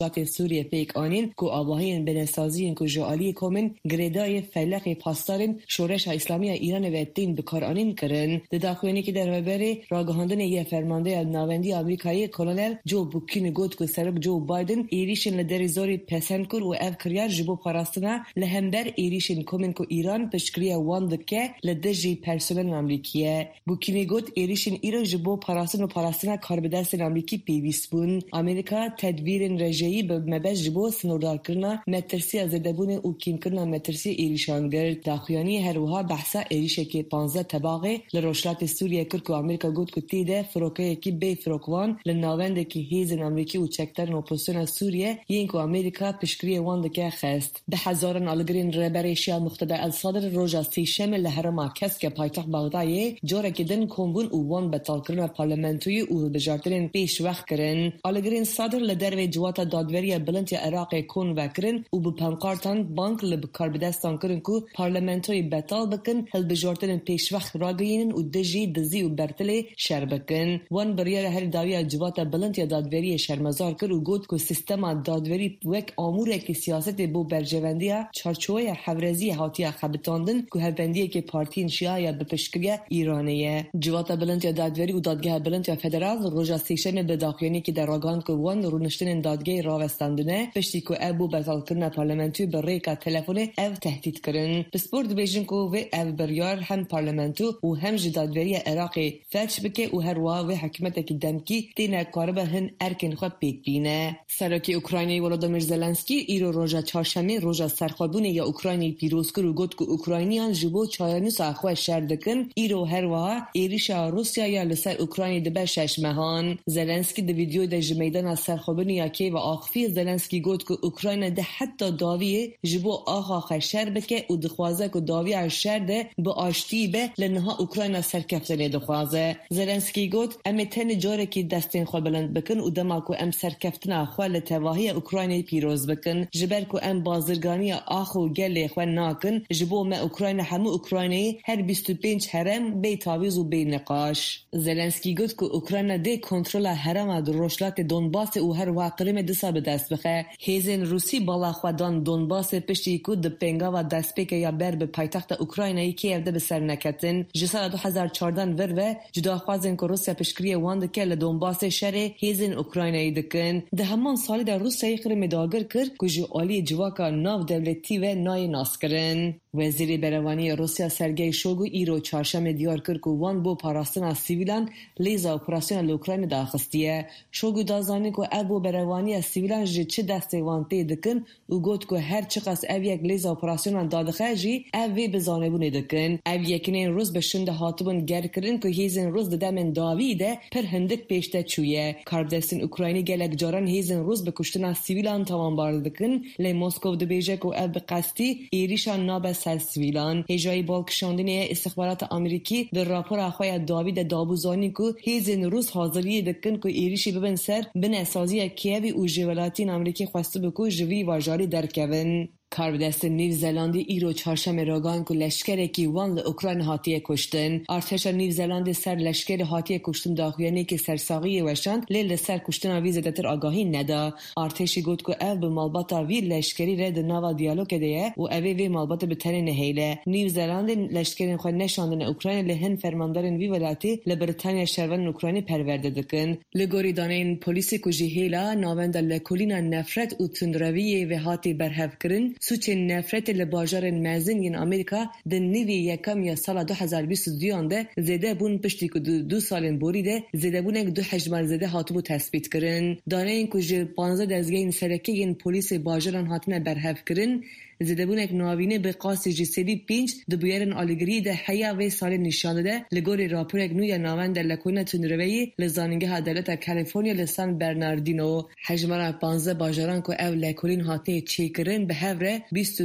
جات سوریه پیک آنین کو آواهین بنسازین کو جوالی کومن گریدای فلق پاسدارن شورش اسلامی ایران و دین بکار آنین کرن داخوینی که در وبری راگهاندن یه فرمانده ناوندی آمریکایی کلونل جو بوکین گوت کو سرک جو بایدن ایریشن لدری زوری پسند کر و اف کریار جبو پاراستنا لهمبر ایریشن کومن کو ایران پشکریه وان دکه لدجی پرسنل آمریکیه بوکین گوت ایریشن ایران جبو پاراستنا کار به دست آمریکی پیوست بون آمریکا تدبیر رجایی به مباش جبو سنوردار کرنا مترسی از دبون او کیم کرنا مترسی ایریشانگر داخویانی هروها بحثا ایریشه که 15 طبقه لروشلات سوریه کرد که آمریکا گفت که تیده فروکه کی بی فروکوان لناونده که هیزن آمریکی و چکترن اپوزیسیون سوریه یین که آمریکا پشکری وان دکه خست به هزاران آلگرین ربریشیا مقتدر الصادر روزا سیشم لهرما کس که پایتخت بغداد جوره که دن کومبون او وان بتال کرنا پارلمانتوی او بجارترین پیش وقت کرن آلگرین صادر لدرو جواتا دادوری بلند عراق کون وکرن او به پنکارتان بانک لبکار بدستان کرن کو پارلمانتوی بتال بکن هل بجارترین پیش وقت راگینن و دجی دزی و برتلی شر بکن وان بریار هر داوی جواتا بلند دادوری شرمزار کر و گفت که سیستم دادوری وک امور کی سیاست بو برجوندیا چارچوبه حورزی هاتیا خبتاندن که هوندی که پارتین شیعه به پشکری ایرانیه جواتا بلند دادوری و دادگاه بلند فدرال روزا سیشم به داخلی که در راگان که وان رونشتن دادگاه راوستاندنه پشتی که ابو بتال کرنا پارلمانتوی بریکا تلفن او تهدید کرن بسپورت بیژن که و او بریار هم پارلمانتو و هم دادوری عراقی فتش بکه و هر وا و حکومت کی دمکی دین کاربه هن ارکن خود پیک بینه سرکی اوکراینی ولادیمیر زلنسکی ایرو روزا چهارشنبه روزا سرخابون یا اوکراینی پیروز کرد و گفت که اوکراینیان جبو چایانوس اخو شردکن ایرو هر وا ایریشا روسیا یا لسر اوکراینی دبه شش مهان زلنسکی د ویدیو د جمیدان سرخابون یا کی و آخفی زلنسکی گفت که اوکراین ده حتی داوی جبو آخا شر بکه و دخوازه که داوی شرده با آشتی به لنها اوکراین سرکفتنه دخوازه زلنسکی گفت ام تن جوره کی دستین خو بلند بکن و دما کو ام سرکفتنا خو لتواهی اوکراین پیروز بکن جبر کو ام بازرگانی اخو گله خو ناکن جبو ما اوکراین همو اوکراینی هر 25 هرم بی تعویض و بی نقاش زلنسکی گفت که اوکراین ده کنترل هرم در روشلات دونباس او هر واقعه دسا به دست بخه هیزن روسی بالا خودان دونباس پشتی کو د پنگا و دسپیک یا بر به پایتخت اوکراینی کیف ده به سر نکتن جسال 2014 ور و جدا خوازن که روسیا پشکری وان که لدونباس شهر هیزن اوکراینی دکن ده همان سالی در روسیا خرم داگر کرد که جوالی جواکا ناو دولتی و نای ناس کرن وزیر بروانی روسیا سرگئی شوگو ایرو چهارشنبه دیار کرد که وان بو پاراستن سیویلان لیزا اپراسیون اوکراین داخستیه شوگو دازانی که ابو بروانی سیویلان جه چه دست وانته دکن و گفت که هر چقدر او یک لیزا اپراسیون دادخه جی اوی بزانه بونه دکن او یکنین روز به شنده هاتبون گر کرن که هیزن روز دمن داویده پر هندک پیشته چویه کاربدستین اوکراینی گلک جاران هیزن روز به کشتن سیویلان تمام بارد دکن لی موسکو ده بیجه که او بقصدی ایریشان نابه سر سیویلان هجای بالکشاندنی استخبارات آمریکی در راپور اخوی داوید دابوزانی که هیزن روز حاضری دکن که ایریشی ببن سر بن اسازی کیوی و جولاتین آمریکی خواسته بکو جوی واجاری درکون کاربدست نیوزلندی ایرو چهارشنبه راگان که لشکر کی وان اوکراین هاتیه کشتن ارتش نیوزلند سر لشکر هاتیه کشتن داخویانی که سرساقی وشان لیل سر کشتن وی زدتر آگاهی ندا ارتشی گفت که او به مالباتا وی لشکری رد نوا دیالوگ ده و اوی وی مالباتا به تن نهیله نیوزلند لشکرین خو نشاندن اوکراین لهن فرماندارن وی ولاتی لبرتانیا شرون اوکراین پرورده دکن لگوری دانین پلیس کو جهیلا ناوند لکولینا نفرت و تندروی و هاتی برهف کرن سوچ نفرت لباجار مازن ین امریکا د نیوی یکم یا سال 2022 ده زده بون پشتی که دو سالن بوریده زده بون دو حجمال زده هاتبو تثبیت کرن دانه این که 15 دزگین سرکی ین پلیس باجران هاتنه برهف کرن زده بون یک نوینه به قاس جسدی 5 دبیرن آلگری ده حیا و سال نشانده ده لگوری راپور یک نوی ناوند لکونه تنروی لزانگه عدالت کالیفرنیا لسان برناردینو حجمال 15 باجران که او لکولین هاتنه چیکرن به هفره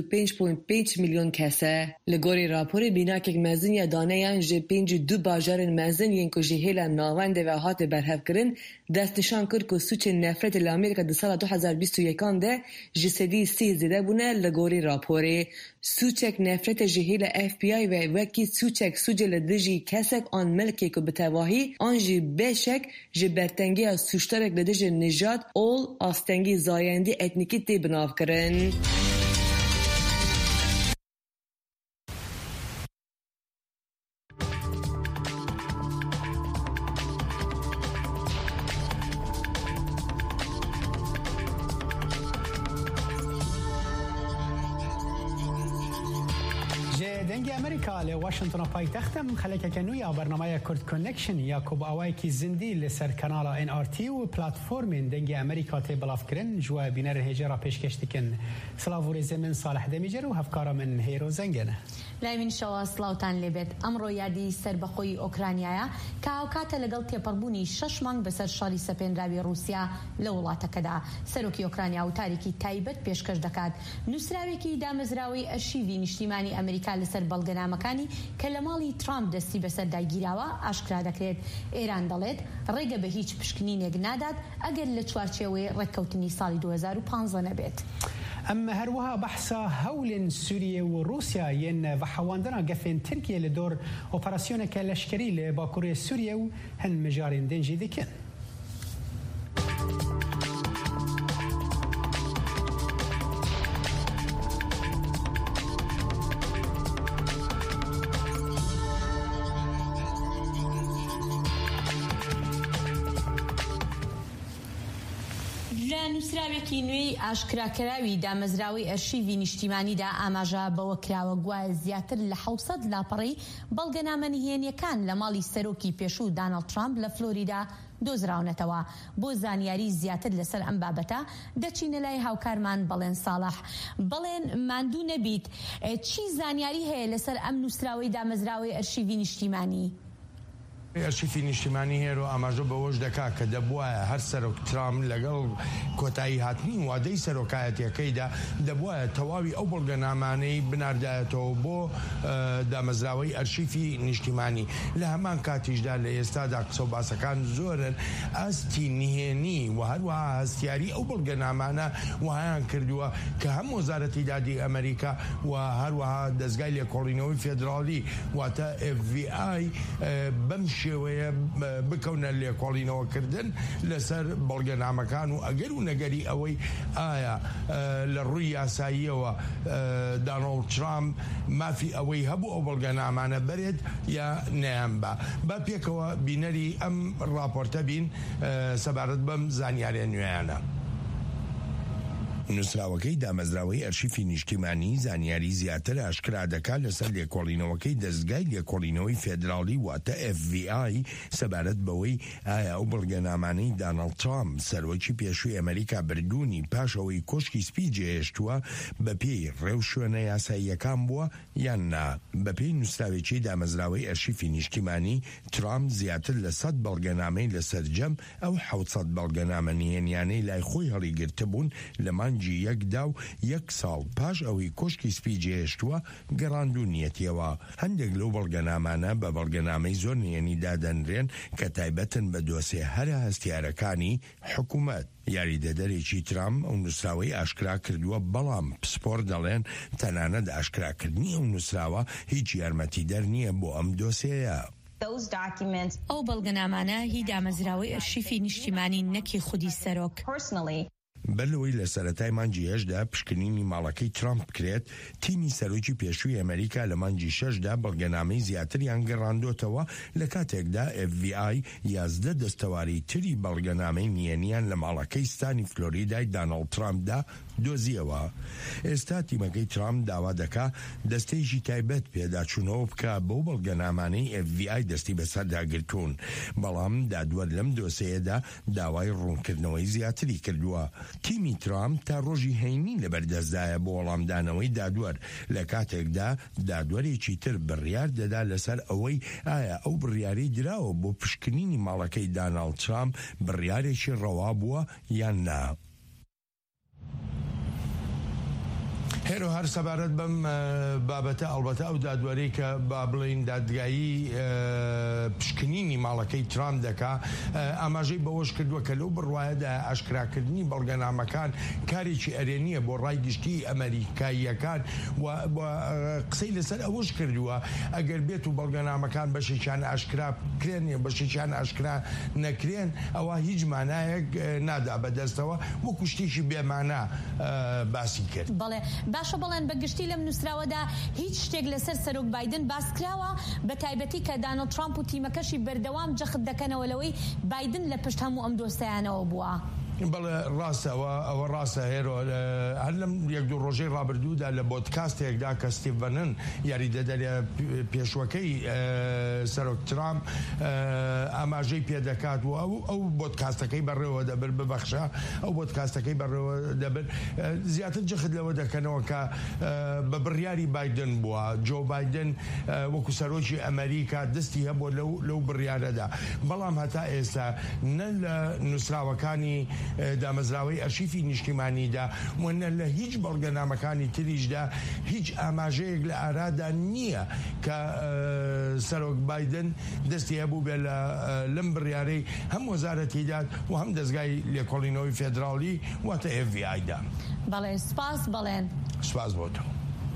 25.5 میلیون کسه لگوری راپور بینا که مزن یا دانه یان جه 5 باجران مزن ین که جهیل ناوند و هات برهف کرن دست نشان کرد که سوچ نفرت لامریکا ده سال 2021 ده جسدی 3 زده بونه لگوری راپوره سوچک نفرت جهیل FBI و وکی سوچک سوجل دجی کسک آن ملکی که بتواهی آنجی بشک جبرتنگی از سوشترک لدج نجات اول آستنگی زایندی اتنیکی تی بناف کرن. دنگ امریکا ل واشنطن پایتختم خلک کنویا برنامه کرد کانکشن یا کوب اوای کی زندی لسر کانال NRT و پلتفرم دنگ امریکا تی بلاف کرن جوا بینر هجرا پیشکش دکن سلاوور زمن صالح دمیجر و هفکارا من هیرو زنگنه لاوین شوا سلاوتان لبت امرو یادی سربخوی اوکراینیا کاوکات لگل تپربونی 6 مانگ بسر شاری سپندراوی روسیا لوڵاتەکەدا سەرۆکی ئۆکرانیا و تاریکی تایبەت پێشکەش دەکات نووسراوێکی دامەزراوەی ئەرشیڤی نیشتیمانی ئەمریکا لەسەر بەڵگەنامەکانی کە لە ماڵی ترامپ دەستی بەسەر داگیراوە ئاشکرا دەکرێت ئێران دەڵێت ڕێگە بە هیچ پشکنینێک نادات ئەگەر لە چوارچێوەی ڕێککەوتنی ساڵی 2015 نەبێت. أما هروها بحثا هول سوريا وروسيا ين وحواندنا قفين تركيا لدور أوبراسيون كالشكري لباكوريا سوريا وهن مجارين دنجي ذكين نووسراوێکی نوێی ئاشکراکراوی دامەزراوەی ئەرشیڤی نیشتیمانیدا ئاماژە بەوە کراوە گوایە زیاتر لە 600 لاپەڕەی بەڵگەنامە نهێنیەکان لە ماڵی سەرۆکی پێشوو دانەڵد ترامپ لە فلۆریدا دۆزراونەتەوە بۆ زانیاری زیاتر لەسەر ئەم بابەتە دەچینە لای هاوکارمان بەڵێن ساڵح بەڵێن ماندوو نەبیت چی زانیاری هەیە لەسەر ئەم نووسراوەی دامەزراوەی ئەرشیڤی نیشتیمانی؟ ئەرشیفی نیشتیمانی هێرۆ ئاماژە بەوەش دەکات کە دەبوایە هەر سەرۆک ترامپ لەگەڵ کۆتایی هاتنی وادەی سەرۆکایەتیەکەیدا دەبوایە تەواوی ئەو بەڵگەنامانەی بناردایەتەوە بۆ دامەزراوەی ئەرشیفی نیشتیمانی لە هەمان کاتیشدا لە ئێستادا قسە و باسەکان زۆرن ئەستی نهێنی و هەروەها هەستیاری ئەو بەڵگەنامانە وهایان کردووە کە هەم وەزارەتی دادی ئەمریکا و هەروەها دەستگای لێکۆڵینەوەی فێدراڵی واتە FBI بەم شێوەیە بکەونە لێکۆڵینەوەکردن لەسەر بەڵگەنامەکان و ئەگەر و نەگەری ئەوەی ئایا لە ڕووی یاساییەوە دانەڵد ترامپ مافی ئەوەی هەبوو ئەو بەڵگەنامانە بەرێت یا نەیان با پێکەوە بینەری ئەم راپۆرتە بین سەبارەت بەم زانیاریە نوێیانە. نووسراوەکەی دامەزراوەی ئەرشیفی نیشتیمانی زانیاری زیاتر ئاشکرا دەکات لەسەر لێکۆڵینەوەکەی دەستگای لێکۆڵینەوەی فێدراڵی واتە FBI سەبارەت بەوەی ئایا ئەو بەڵگەنامانەی دانەڵد ترامپ سەرۆکی پێشووی ئەمریکا بردوونی پاشەوەی کۆشکی سپی جێهێشتووە بەپێی ڕێو شوێنە یاساییەکان بووە یان نا. بەپێی نووسراوێکی دامەزراوەی ئەرشیفی نیشتیمانی ترامپ زیاتر لە 100 بەڵگەنامەی لەسەرجەم ئەو 700 بەڵگەنامە نهێنیانەی لای خۆی هەڵیگرتبوون لە یەکدا و 1 ساڵ پاش ئەوەی کۆشکی سپی جێهێشتووە گەڕاندوونیەتیەوە. هەندێک لەو بەڵگەنامانە بە بەڵگەنامەی زۆر نهێنی دادەنرێن کە تایبەتن بە دۆسێ هەرە هەستیارەکانی حکوومەت. یاریدەدەرێکی ترامپ ئەو نووسراوەی ئاشکرا کردووە بەڵام پسپۆر دەڵێن تەنانەت ئاشکراکردنی ئەو نووسراوە هیچ یارمەتیدەر نییە بۆ ئەم دۆسەیە. ئەو بەڵگەنامانە هی دامەزراوەی ئەرشیفی نیشتیمانی نەکی خودی سەرۆک. بەلەوەی لە سەرەتای مانگی 8دا پشکنینی ماڵەکەی ترامپ کرێت تیمی سەرۆکی پێشووی ئەمریکا لە مانگی 6دا بەڵگەنامەی زیاتریان گەڕاندۆتەوە لە کاتێکدا FBI 11 دەستەواری تری بەڵگەنامەی نهێنیان لە ماڵەکەی ستانی فلۆریدای دانەڵد ترامپدا دۆزیەوە. ئێستا تیمەکەی ترامپ داوا دەکا دەستەیەکی تایبەت پێداچوونەوە بکە بەو بەڵگەنامانەی FBI دەستی بەسەرداگرتوون بەڵام دادوەر لەم دۆسەیەدا داوای ڕوونکردنەوەی زیاتری کردووە. تیمی ترامپ تا ڕۆژی هەینی لەبەردەستدایە بۆ وەڵامدانەوەی دادوەر لە کاتێکدا دادوەرێکی تر بڕیار دەدا لەسەر ئەوەی ئایا ئەو بڕیاری دراوە بۆ پشکنینی ماڵەکەی دانەڵد ترامپ بڕیارێکی ڕەوا بووە یان نا. هێرو هەر سەبارەت بەم بابەتە ئەڵبەتە ئەو دادوەرەی کە با بڵێن دادگایی پشکنینی ماڵەکەی ترامپ دەکا ئاماژەی بەوەش کردووە کە لەو بڕوایەدا ئاشکراکردنی بەڵگەنامەکان کارێکی ئەرێنیە بۆ ڕای گشتی ئەمریکاییەکان و قسەی لەسەر ئەوەش کردووە ئەگەر بێت و بەڵگەنامەکان بەشێکیان ئاشکرا بکرێن یا بەشێکیان ئاشکرا نەکرێن ئەوە هیچ مانایەک نادا بەدەستەوە وەکو شتێکی بێمانە باسی کرد. بەڵێ باشە بەڵێن بەگشتی لەم نووسراوەدا هیچ شتێک لەسەر سەرۆک بایدن باس کراوە بە تایبەتی کە دانەڵد ترامپ و تیمەکەشی بەردەوام جەخت دەکەنەوە لەوەی بایدن لە پشت هەموو ئەم دۆستایانەوە بووە. بەڵێ ڕاستە ئەوە ڕاستە هێرۆ هەر لەم یەک دوو ڕۆژەی ڕابردوودا لە بۆدکاستێکدا کە ستیڤنن یاریدەدەرە پێشوەکەی سەرۆک ترامپ ئاماژەی پێدەکات و ئەو بۆدکاستەکەی بەڕێوە دەبر ببەخشە ئەو بۆدکاستەکەی بەڕێوە دەبر زیاتر جەخت لەوە دەکەنەوە کە بە بڕیاری بایدن بووە جۆ بایدن وەکو سەرۆکی ئەمریکا دەستی هەبووە لەو بڕیارەدا بەڵام هەتا ئێستا نە لە نووسراوەکانی دامەزراوەی ئەرشیفی نیشتیمانیدا وەنە لە هیچ بەڵگەنامەکانی تریشدا هیچ ئاماژەیەک لە ئارادا نییە کە سەرۆک بایدن دەستی هەبوو بێ لەم بڕیارەی هەم وەزارەتیداد و هەم دەستگای لێکۆڵینەوەی فێدراڵی واتە FBI دا. بەڵێ سپاس بەڵێن. سپاس بۆ تۆ.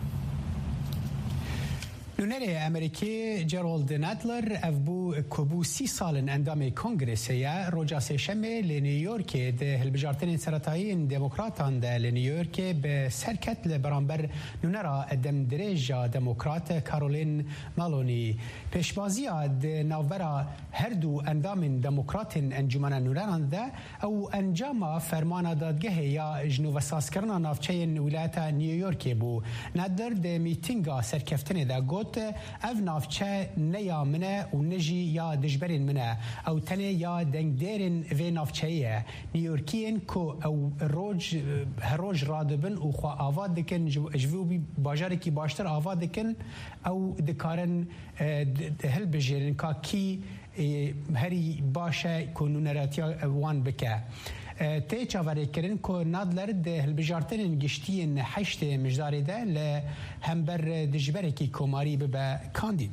نونەرێ ئەمریکی جەرۆلد نادلەر ئەف بوو کۆبوو 30 ساڵن ئەندامی کۆنگرسەیە ڕۆژا سێشەمێ لە نیویۆرکێ هەڵبژارتنên سەرەتاییên دموکراتان دا لە نیویۆرکێ بە سەرکەت لە بەرامبەر نونەرا ئەدەم درێژا دموکرات کارۆلین مالۆنی پێشبازیە ناوبەرە هەردوو ئەندامên دموکراتên ئەنجومەنە نونەران دا ئەو ئەنجاما فەرمانە دادگەهێ یا ژنوڤەسازکردنا ناوچەیên ویلایەتە نیویۆرکێ بوو. نادلەر دە میتینگا سەرکەفتنێدا گوت ev navçe ne ya min e û ne jî ya dijberên min e ew tenê ya dengdêrên vê navçeyê ye. Nîyorkiyên ku ew her roj radibin û xwe ava dikin ji vî bajarekî baştir ava dikin ew dikarin hilbijêrin ka kî herî baş e ku nûneretiya wan bike. تێ چاوەڕێکردن کۆ نادلەر هەڵبژارتنên گشتیên هەشتê mijdarê de li hember dijberekî komarî bibe kandîd.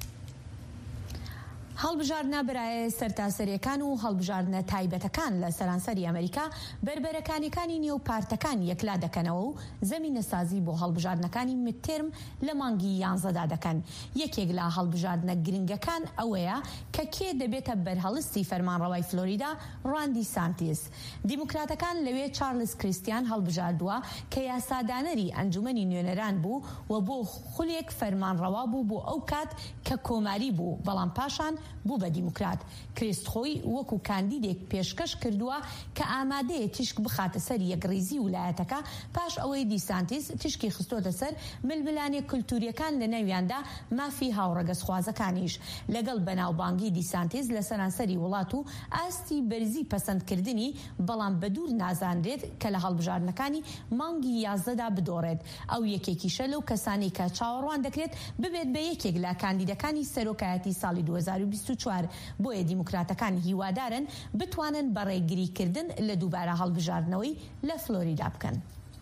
هەڵبژاردنە برایە سەرتاسەریەکان و هەڵبژاردنە تایبەتەکان لە سەرانسەری ئەمریکا بربەرەکانیەکانی نێو پارتەکان یەکلا دەکەنەوە و زەمینەسازی بۆ هەڵبژاردنەکانی متترم لە مانگی 11دا دەکەن. یەکێک لە هەڵبژاردنە گرنگەکان ئەوەیە کە کێ دەبێتە بەرهەڵستی فەرمانڕەوای فلۆریدا ڕان دیسانتیس. دیموکراتەکان لەوێ چارلز کریستیان هەڵبژاردووە کە یاسادانەری ئەنجومەنی نوێنەران بوو و بۆ خولێک فەرمانڕەوا بوو بۆ ئەو کات کە کۆماری بوو بەڵام پاشان بوو بە دیموکرات. کریست خۆی وەکو کاندیدێک پێشکەش کردووە کە ئامادەیە تیشک بخاتە سەر یەکڕێزی ویلایەتەکە پاش ئەوەی دیسانتیس تیشکی خستۆتە سەر ململانی کولتوریەکان لە نەویاندا مافی هاوڕەگەزخوازەکانیش. لەگەڵ بەناوبانگی دیسانتیس لە سەرانسەری وڵات و ئاستی بەرزی پەسەندکردنی بەڵام بەدوور نازانرێت کە لە هەڵبژاردنەکانی مانگی 11دا بدۆڕێت. ئەو یەکێکیشە لەو کەسانی کە چاوەڕوان دەکرێت ببێت بە یەکێک لە کاندیدەکانی سەرۆکایەتی ساڵی 2024. بۆیە دیموکراتەکان هیوادارن بتوانن بەڕێگریکردن لە دووبارە هەڵبژاردنەوەی لە فلۆریدا بکەن.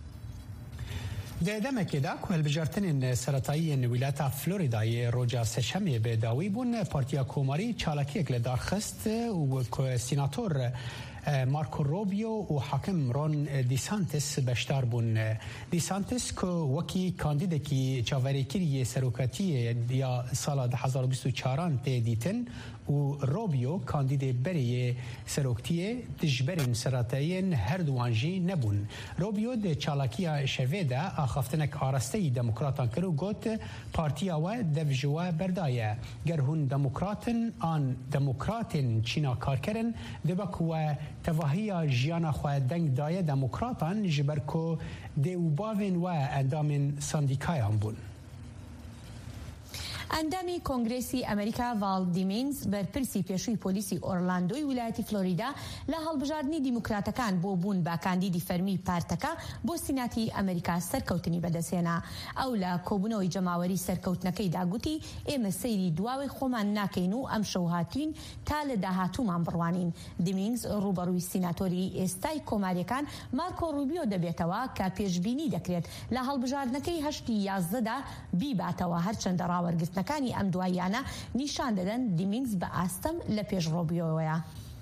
دەمەکێدا کو هەڵبژارتنên سەرەتاییên ویلایەتە فلۆریدایê ڕۆژا سێشەمێ بێداوی بوون پارتیا کۆماری چالاکیەک لە دارخست و سیناتۆر مارکو روبیو و حاکم رون دیسانتس بەشدار بوون. دیسانتس که وەکی کاندیدێکی چاوەڕێکیری سەرۆکەتی یا ساڵا 2024 تێ دیتن و روبیو کاندیدێ بەرێ سەرۆکتیە dijberên سەرەتاییên هەردووان jî nebûn. روبیو د چالاکیya şevê de axaftinek arasteyî demokratan kir û got partiya we dev ji we berdaye. Ger hûn demokratin an demokratên Çîna karkerin dibe ku we tevahiya jiyana xwe deng daye demokratan ji ber ku dê û bavên we endamên sandîkayan bûn. ئەندامی کۆنگرێسی ئەمریکا ڤال دیمینگز بەرپرسی پێشووی پۆلیسی ئۆرلاندۆی ویلایەتی فلۆریدا لە هەڵبژاردننی دیموکراتەکان بۆ بوون با کاندیدی فەرمی پارتەکە بۆ سیناتی ئەمریکا سەرکەوتنی بەدەستهێنا. ئەو لە کۆبوونەوەی جەماوەری سەرکەوتنەکەیدا گوتی ئێمە سەیری دواوی خۆمان ناکەین و ئەم شەو هاتوین تا لە داهاتوومان بڕوانین. دیمینگز ڕوبەڕووی سیناتۆری ئێستای کۆماریەکان مارکۆ ڕوبیۆ دەبێتەوە کە پێشبینی دەکرێت لە هەڵبژاردنەکەی 11دا بیباتەوە، هەرچەندە ڕاوەرگرتنەکانی ئەم دواییانە نیشان دەدەن دیمینگز بە ئاستەم لە پێش ڕۆبیۆوەیە.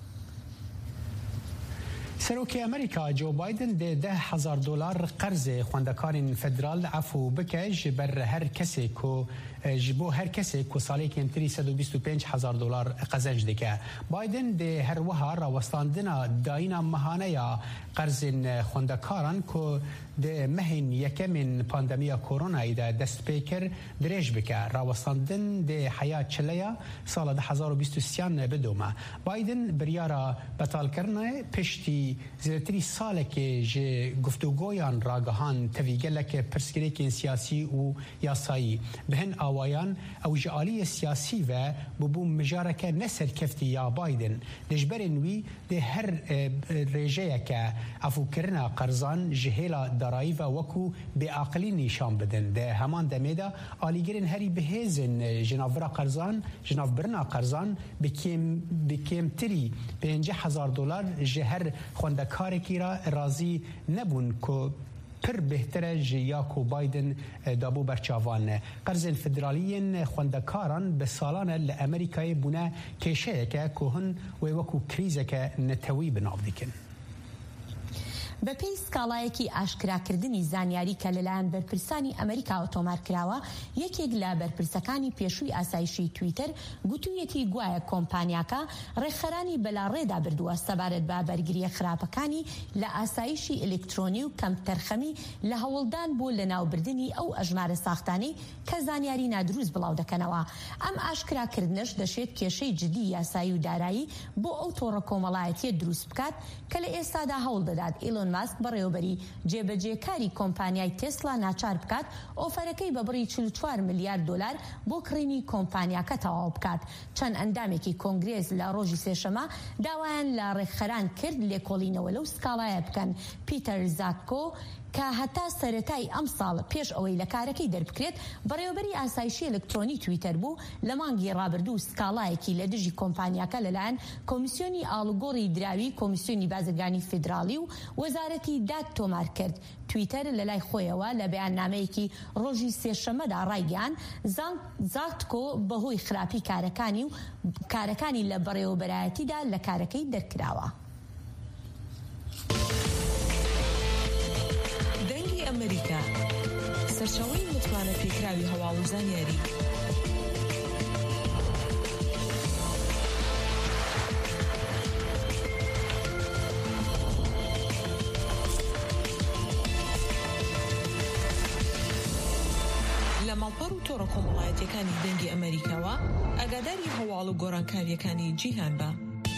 سەرۆکی ئەمریکا جۆ بایدن $10,000 قەرزێ خوێندەکارین فدرال عفو بکە ji ber her kesê ku ji bo her kesê ku salekên tirî $125,000 qezenc dike. Biden dê her wiha rawestandina dayîna mehaneya qerzên xwendekaran ku di mehên yekemên pandemiya koronayê de dest pê kir dirêj bike. Rawestandin dê heya çileya sala 2023 bidome. Biden biryara betalkirinê piştî zêdetirî salekê ji guftûgoyan ragihan tevî gelekê pirsgirêkên siyasî û yasayî bi hin awayan ew ji aliyê siyasî ve bibû mijareke neserkeftî ya Biden. Dijberên wî dê her rêjeyeke efûkirina qerzan ji hêla darayî ve wekû bêaqilî nîşan bidin. Di heman demê de alîgirên herî bihêzin ji navbira qerzan, ji navbirina qerzan bi kêmtirî $50,000 ji her xwendekarekî re razî nebûn ku pir bêhtir e ji ya ku Biden dabû berçavan e. Qerzên federaliyên xwendekaran bi salan e li Amerîkayê bûne kêşeyeke ku hin wê wekû krîzeke netewî bi nav dikin. بەپێی سکاڵایەکی ئاشکراکردنی زانیاری کە لەلایەن بەرپرسانی ئەمریکا ئۆتۆمار کراوە، یەکێک لە بەرپرسەکانی پێشووی ئاسایشی تویتر گوتوویەتی گوایە کۆمپانیاکە ڕێکخەرانی بەلاڕێدا بردووە سەبارەت بە بەرگریە خراپەکانی لە ئاسایشی ئلکترۆنی و کەم تەرخەمی لە هەوڵدان بۆ لەناوبردننی ئەو ئەژمارە ساختانەی کە زانیاری نادروست بڵاو دەکەنەوە. ئەم ئاشکراکردنش دەشێت کێشەی جدی یاسایی و دارایی بۆ ئەو تۆڕە کۆمەڵایەتیە دروست بکات کە لە ئێستادا هەوڵ دەدات ئیلۆن ماسک بەڕێوەبەری جێبەجێکاری کۆمپانیای تێسلا ناچار بکات ئۆفەرەکەی بە بڕی $44 میلیارد بۆ کڕینی کۆمپانیاکە تەواو بکات. چەند ئەندامێکی کۆنگرێز لە ڕۆژی سێشەمە داوایان لە ڕێکخەران کرد لێکۆڵینەوە لەو سکاڵایە بکەن. پیتەر زاکۆ کە هەتا سەرەتای ئەم ساڵ پێش ئەوەی لە کارەکەی دەربکرێت بەڕێوەبەری ئاسایشی ئەلکترۆنی تویتەر بوو لە مانگی ڕابردوو سکاڵایەکی لە دژی کۆمپانیاکە لەلایەن کۆمیسیۆنی ئاڵوگۆڕی دراوی، کۆمیسیۆنی بازرگانی فیدرالی و وەزارەتی داد تۆمار کرد. تویتەر لە لای خۆیەوە لە بەیاننامەیەکی ڕۆژی سێشەمەدا ڕایگەیاند زاکۆ بەهۆی خراپی کارەکانی لە بەڕێوەبەرایەتیدا لە کارەکەی دەرکراوە. ئەمریکا سەرچاوەی متمانە پێکراوی هەواڵ و زانیاری. لە ماڵپەڕ و تۆڕە کۆمەڵایەتیەکانی دەنگی ئەمریکاوە ئاگاداری هەواڵ و گۆڕانکاریەکانی جیهان بە.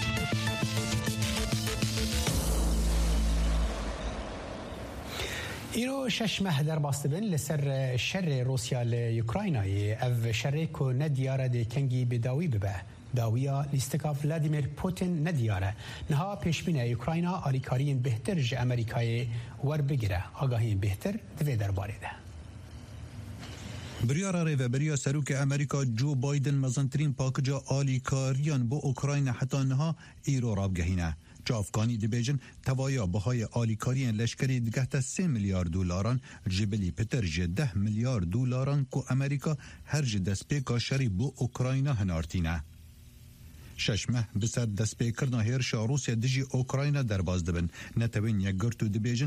ایرو 6 ماه درباست بن لسر شر روسیا لأوکراینای او شر کو ندیاره دی کنگی بداوی ببه داویا لیستکا ولادیمیر پوتین ندیاره نها پیشبین اوکراینا آلیکارین بهتر ج امریکای ور بگیره آگاهین بهتر دوی درباره ده. بریارا ریوبریا سروک امریکا جو بایدن مزنترین پاکجا آلیکاریان با اوکراین حتی نها ایرو راب گهینه. جافکانی دیبیجن توایا بهای آلیکاری لشکری دگهت $3 میلیارد جبلی پتر $10 میلیارد که امریکا هر دست پیکا شری بو اوکراین هنارتینه. 6 ماه بسر دست پیکرنا هرش روسیا دجی اوکراین در باز دبن نتوین یک گرتو دیبیجن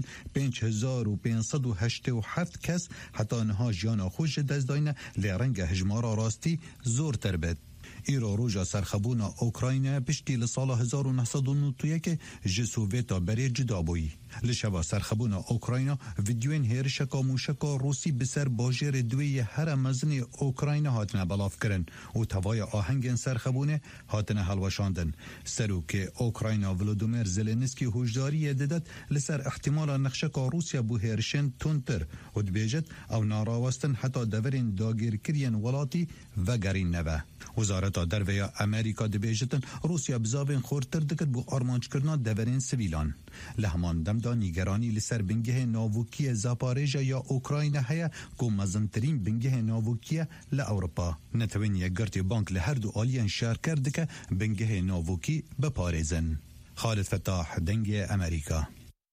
5587 کس حتی نها جانا خوش دست داینه لرنگ هجمارا راستی زور تربت. ایرو روژا سرخبونا اوکراین پشتی لسال 1991 جسوویتا بری جدا بوی. لشوا سرخبون اوکراینا ویدیوین هیرشکا موشکا روسی بسر باجر دوی هر مزن اوکراینا هاتنه بلاف کرن و توای آهنگ سرخبونه هاتنه هلوشاندن سروک اوکراینا ولودیمیر زلنسکی هشداری دادت لسر احتمال نقشکا روسیا بو هیرشن تونتر و دبیجت او ناراوستن حتی دورین داگیر کرین ولاتی و گرین نوه وزارت درویا امریکا دبیجتن روسیا بزاوین خورتر دکت بو آرمانچ کرنا دورین سویلان لهمان دمدا نیگرانی لسر بنگه ناووکی زاپاریژا یا اوکراین هیا کو مزنترین بنگه ناووکی لأوروپا نتوین یک گرتی بانک لهر دو آلیان شار کرد که بنگه ناووکی بپاريزن. خالد فتاح دنگ امریکا.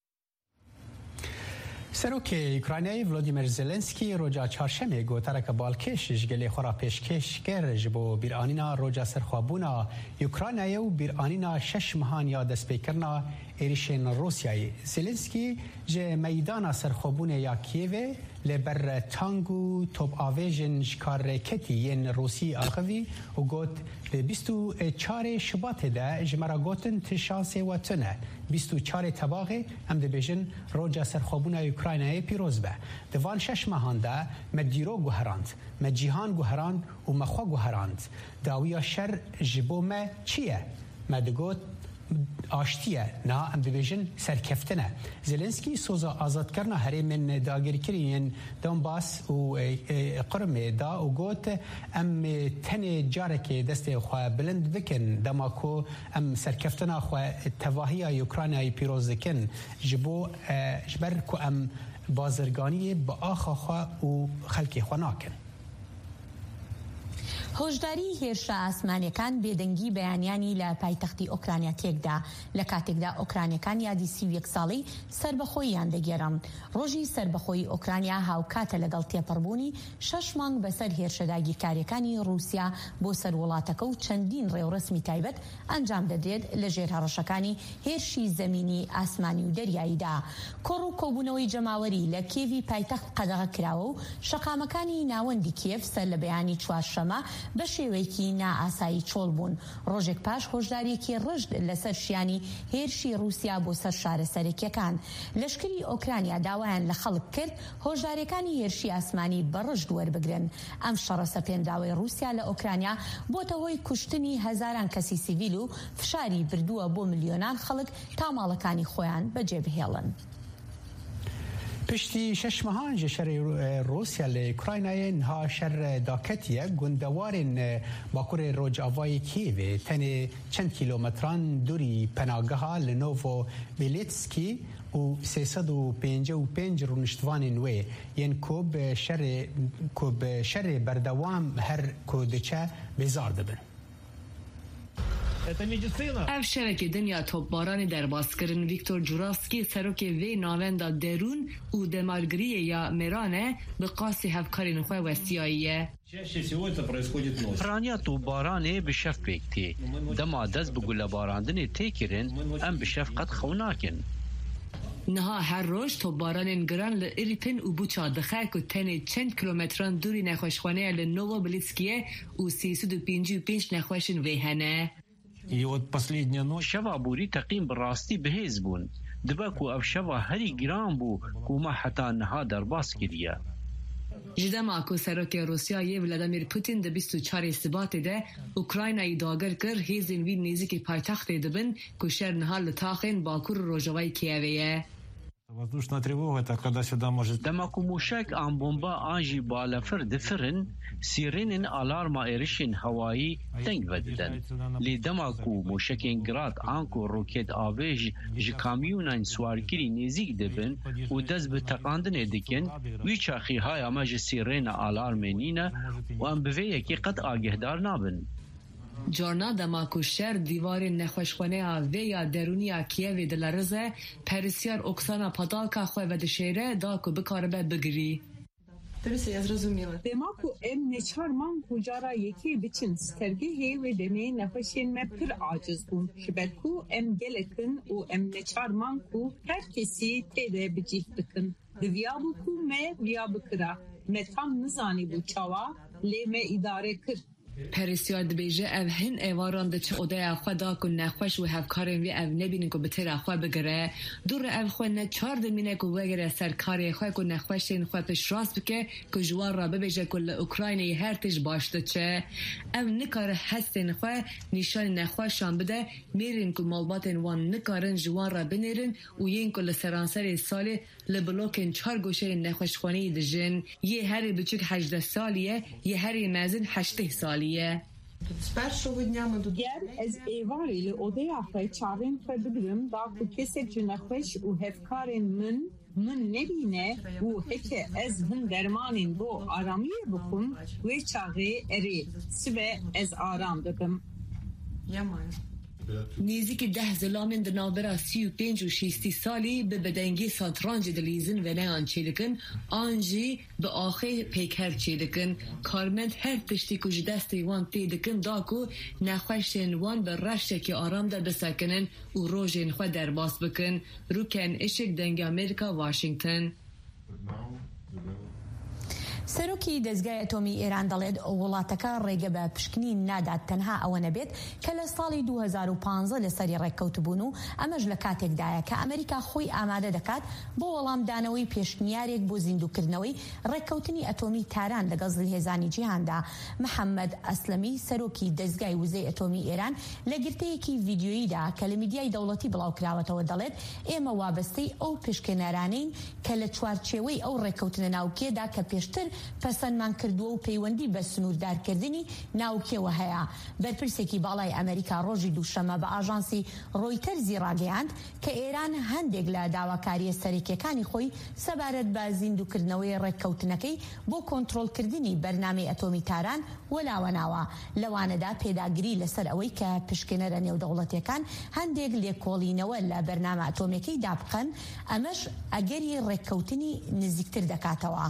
سروک اوکراینی ولودیمیر زلنسکی روزا چهارشنبه گوتره که بالکش جگلی خورا پیشکش کرد جبو بیرانینا روزا سرخوابونا اوکراینی و بیرانینا 6 ماهان یا دست پیکرنا ایریشن روسیایی. زلنسکی جه میدان سرخوابون یا کیوه لبر تانگو توپ آویژن جکار کتی ین روسی آخوی و گوت 24 شباط ده جمرا گوتن تشانس و تنه 24 تباغه هم ده بیجن روجا سرخوابون اوکراینای پیروز به دوان 6 ماهان ده مدیرو گوهراند مجیهان گوهراند و مخوا گوهراند داویا شر جبو ما چیه؟ مدگوت آشتیه نه ام ببیجن سرکفتنه. زلنسکی سوزا آزاد کرنا هری من داگیر کرین دونباس و قرم دا و گوت ام تن جارک دست خواه بلند بکن دماکو ام سرکفتنا خواه تواهی اوکراینای پیروز کن جبو جبر کو ام بازرگانی با آخا خواه و خلکی خواه ناکن. هۆشداری هێرشە ئاسمانیەکان بێدەنگی بەیانیانی لە پایتەختی ئۆکرانیا تێکدا لە کاتێکدا ئۆکرانیەکان یادی 31 ساڵی سربەخۆییان دەگێڕن. ڕۆژی سربەخۆیی ئۆکرانیا هاوکاتە لەگەڵ تێپەڕبوونی 6 مانگ بەسەر هێرشەداگیرکاریەکانی رووسیا بۆ سەر وڵاتەکە و چەندین ڕێوڕسمی تایبەت ئەنجام دەدرێت لە ژێر هەڕەشەکانی هێرشی زەمینی ئاسمانی و دەریاییدا. کۆڕ و کۆبوونەوەی جەماوەری لە کێوی پایتەخت قەدەغە کراوە و شەقامەکانی ناوەندی کێف سەر لە بەیانی چوارشەمە بە شێوەیەکی نائاسایی چۆڵ بوون. ڕۆژێک پاش هۆشداریەکی ڕژد لەسەر شیانی هێرشی رووسیا بۆ سەر شارەسەرەکیەکان. لەشکری ئۆکرانیا داوایان لە خەڵک کرد هۆشدارەکانی هێرشی ئاسمانی بە ڕژد وەربگرن. ئەم شەڕە سەپێندراوەی رووسیا لە ئۆکرانیا بۆتە هۆی کوشتنی هەزاران کەسی سیڤیل و فشاری بردووە بۆ ملیۆنان خەڵک تا ماڵەکانی خۆیان بەجێبهێڵن. پشتی 6 ماهان شر روسیا لأوکراینای نها شر داکتیه گندوارن باکور روجاوای کیوه تنه چند کیلومتران دوری پناگها لنوو بیلیتسکی و 355 رونشتوان نوی ین کوب شر بردوام هر کودچه بیزار دبن. اف شرکه دنیا توپباران در باسکرین ویکتور جوراسکی سروک وی ناوندا درون و دمالگریه یا مرانه به قاسی هفکارین خواه وستیاییه. پرانیا توپبارانه به شف بکتی دما دست بگوله باراندن تیکرین ام به شفقت خوناکن. نها هر روز توپباران گران لئریپن و بوچا دخک و تنه چند کیلومتران دوری نخوشخانه لنوو بلیتسکیه و 355 نخوشن ویهنه. شوا بوری تقیم براستی بهیز بون دبکو او شوا هری گران بو کوما حتا نها در باس کریه. جدما کو سروک روسیای ولادیمیر پوتین د 24 سبات ده اوکراینای داگر کر هیزن وی نزدیک پایتخت دبن کو شهر نها لتاخن باکور روجوای کیویه. Воздушная тревога это когда сюда может دماکو موشک آن بمبا آنجی بالافر دفرن سیرین آلارما ایرشین هوایی تنگ وددن لی دماکو موشکین گراد آنکو روکت آویج ج کامیونان سوارگیری نزیک دبن و دست به تقاندن دکن وی چاخی های اما ج سیرین آلارمینینه و ام بوی یکی قد آگهدار نابن. جارنا دماکو شهر دیوار نخوشخانه و یا درونی کیوی دلارزه پرسیار اکسانا پادالکا خواه و دشیره داکو بکاره بگیری. درسته я зрозуміла. Димаку нечарман кужара які бичин stergihi ve demi nefeşin me pir aciz bun. Şibetku gelekın u nečarman ku herkesi tede bicih dikin. Diviyabu ku me viyabu kira. Me tam nizani bu çava le me idare kir. پرسیار دبیجه او هن ایواران ده چه اوده خوا دا کن نخوش و هفکارن وی او نبینن که بتر خوا بگره دور او خوا نه چار دمینه که وگره سرکاری خوا کن نخوشین خوا پش راست بکه که جوار را ببیجه کل اوکراینی هر تش باشده چه او نکاره هستین خوا نشان نخوشان بده میرین که مالباتن وان نکارن جوار را بنیرن و یین کل سرانسر سال لبلوکن چار گوشه نخوشخوانی دجن یه هری بچک 18 سالیه یه هری مازن 8 سالیه گر از ایواری لعوده آخوی چارین خوی بگرم دا که کسی جنخوش و هفکارین من نبینه و هکه از هن درمانین بو آرامی بخون و چاقه اری سوه از آرام دکم نزدیک 10 زلامین در نابرا 35 و 60 سالی به بدنگی ساترانج دلیزن و نه آن چیدکن آنجی به آخه پیکر چیدکن کارمند هر تشتی کج دستی وان تیدکن داکو نخوشتن وان به رشته که آرام در بسکنن و روژین خود در باس بکن روکن اشک دنگ امریکا واشنگتن سەرۆکی دەستگای ئەتۆمی ئێران دەڵێت وڵاتەکە ڕێگە بە پشکنی نادات تەنها ئەوە نەبێت کە لە ساڵی 2015 لەسەری ڕێککەوتبوون و ئەمەش لە کاتێکدایە کە ئەمریکا خۆی ئامادە دەکات بۆ وەڵامدانەوەی پێشنیارێک بۆ زیندووکردنەوەی ڕێککەوتنی ئەتۆمی تاران لەگەڵ هێزانی جیهاندا. محەممەد ئەسلەمی سەرۆکی دەستگای وزەی ئەتۆمی ئێران لە گرتەیەکی ڤیددیۆییدا کە لە میدیای دەوڵەتی بڵاوکراوەتەوە دەڵێت ئێمە وابەستەی ئەو پشکنەرانین کە لە چوارچێوەی ئەو ڕێککەوتنە ناوکێدا کە پێشتر پەسەندمان کردووە و پەیوەندی بە سنووردارکردنی ناوکێوە هەیە. بەرپرسێکی باڵای ئەمریکا ڕۆژی دووشەمە بە ئاژانسی ڕۆیتەرزی ڕاگەیاند کە ئێران هەندێک لە داواکاریە سەرەکیەکانی خۆی سەبارەت بە زیندووکردنەوەی ڕێککەوتنەکەی بۆ کۆنتڕۆڵکردنی بەرنامەی ئەتۆمی تاران وەلاوەناوە. لەوانەدا پێداگری لەسەر ئەوەی کە پشکنەرە نێودەوڵەتیەکان هەندێک لێکۆڵینەوە لە بەرنامە ئەتۆمیەکەی دابقەن ئەمەش ئەگەری ڕێککەوتنی نزیکتر دەکاتەوە.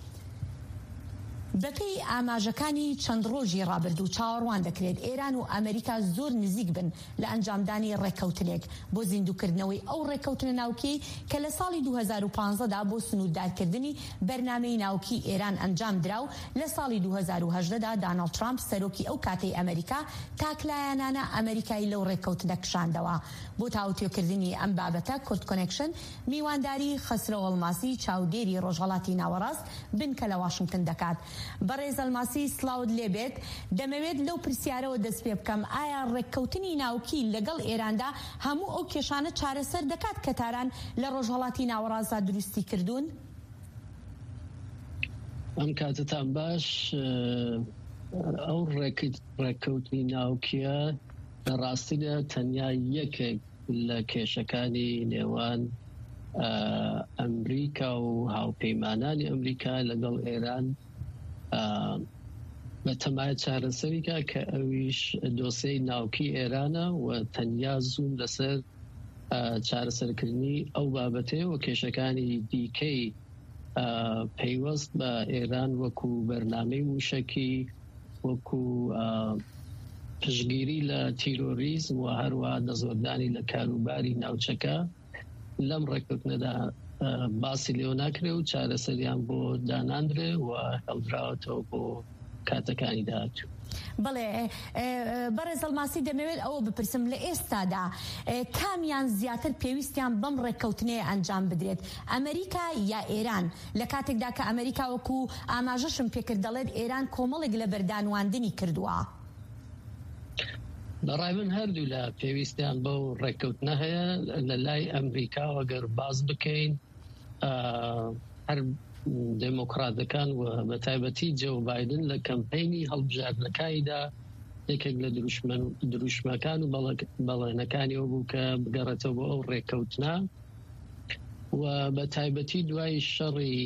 بەپێی ئاماژەکانی چەند ڕۆژی ڕابردوو چاوەڕوان دەکرێت ئێران و ئەمریکا زۆر نزیک بن لە ئەنجامدانی ڕێککەوتنێک بۆ زیندووکردنەوەی ئەو ڕێککەوتنە ناوکی کە لە ساڵی 2015دا بۆ سنووردارکردنی بەرنامەی ناوکی ئێران ئەنجام دراو. لە ساڵی 2018دا داناڵد ترامپ سەرۆکی ئەو کاتەی ئەمریکا تاکلایەنانە ئەمریکای لەو ڕێککەوتنە کشاندەوە. بۆ تاوتێکردنی ئەم بابەتە کورد کۆنێکشن میوانداری خەسرە ئەڵماسی چاودێری ڕۆژهەڵاتی ناوەڕاست بنکە لە واشنگتن دەکات. بەڕێز ئەلماسی سلااوت لێبێت دەمەوێت لەو پرسیارەوە دەست پێ بکەم ئایا ڕێککەوتنی ناوکی لەگەڵ ئێراندا هەموو ئەو کێشانە چارەسەر دەکات کە تاران لە ڕۆژهەڵاتی ناوەڕاستدا دروستی کردوون؟ ئەم کاتتان باش ئەو ڕێککەوتنی ناوکیە لە ڕاستیدا تەنیا یەکێک لە کێشەکانی نێوان ئەمریکا و هاوپەیمانانی ئەمریکا لەگەڵ ئێران بە تەمایە چارەسەریکە کە ئەویش دۆسەی ناوکی ئێرانە و تەنیا زوون لەسەر چارەسەرکردنی ئەو بابەتەیە و کێشەکانی دیکەی پەیوەست بە ئێران وەکو بەرنامەی موشەکی وەکو پشگیری لە تیرۆریزم و هەروە دەزۆردانی لە کاروباری ناوچەکە لەم ڕێککەوتنەدا باسی لێو ناکرێ و چارەسەریان بۆ داناندرێ و هەڵدراوەتەوە بۆ کاتەکانی داهاتوو. بەڵێ بەڕێز ئەلماسی دەمەوێت ئەوە بپرسم لە ئێستادا کامیان زیاتر پێویستیان بەم ڕێککەوتنەیە ئەنجام بدرێت ئەمریکا یا ئێران لە کاتێکدا کە ئەمریکا وەکو ئاماژەشم پێکرد دەڵێت ئێران کۆمەڵێک لە بەردانواندنی کردووە؟ بەڕای من هەردوو لە پێویستیان بەو ڕێککەوتنە هەیە. لە لای ئەمریکا ئەگەر باز بکەین هەر دموکراتەکان و بە تایبەتی جۆ بایدن لە کەمپەینی هەڵبژاردنەکانیدا یەکێک لە دروشمەکان و بەڵێنەکانی ئەو بوو کە بگەڕێتەوە بۆ ئەو ڕێککەوتنە و بە تایبەتی دوای شەڕی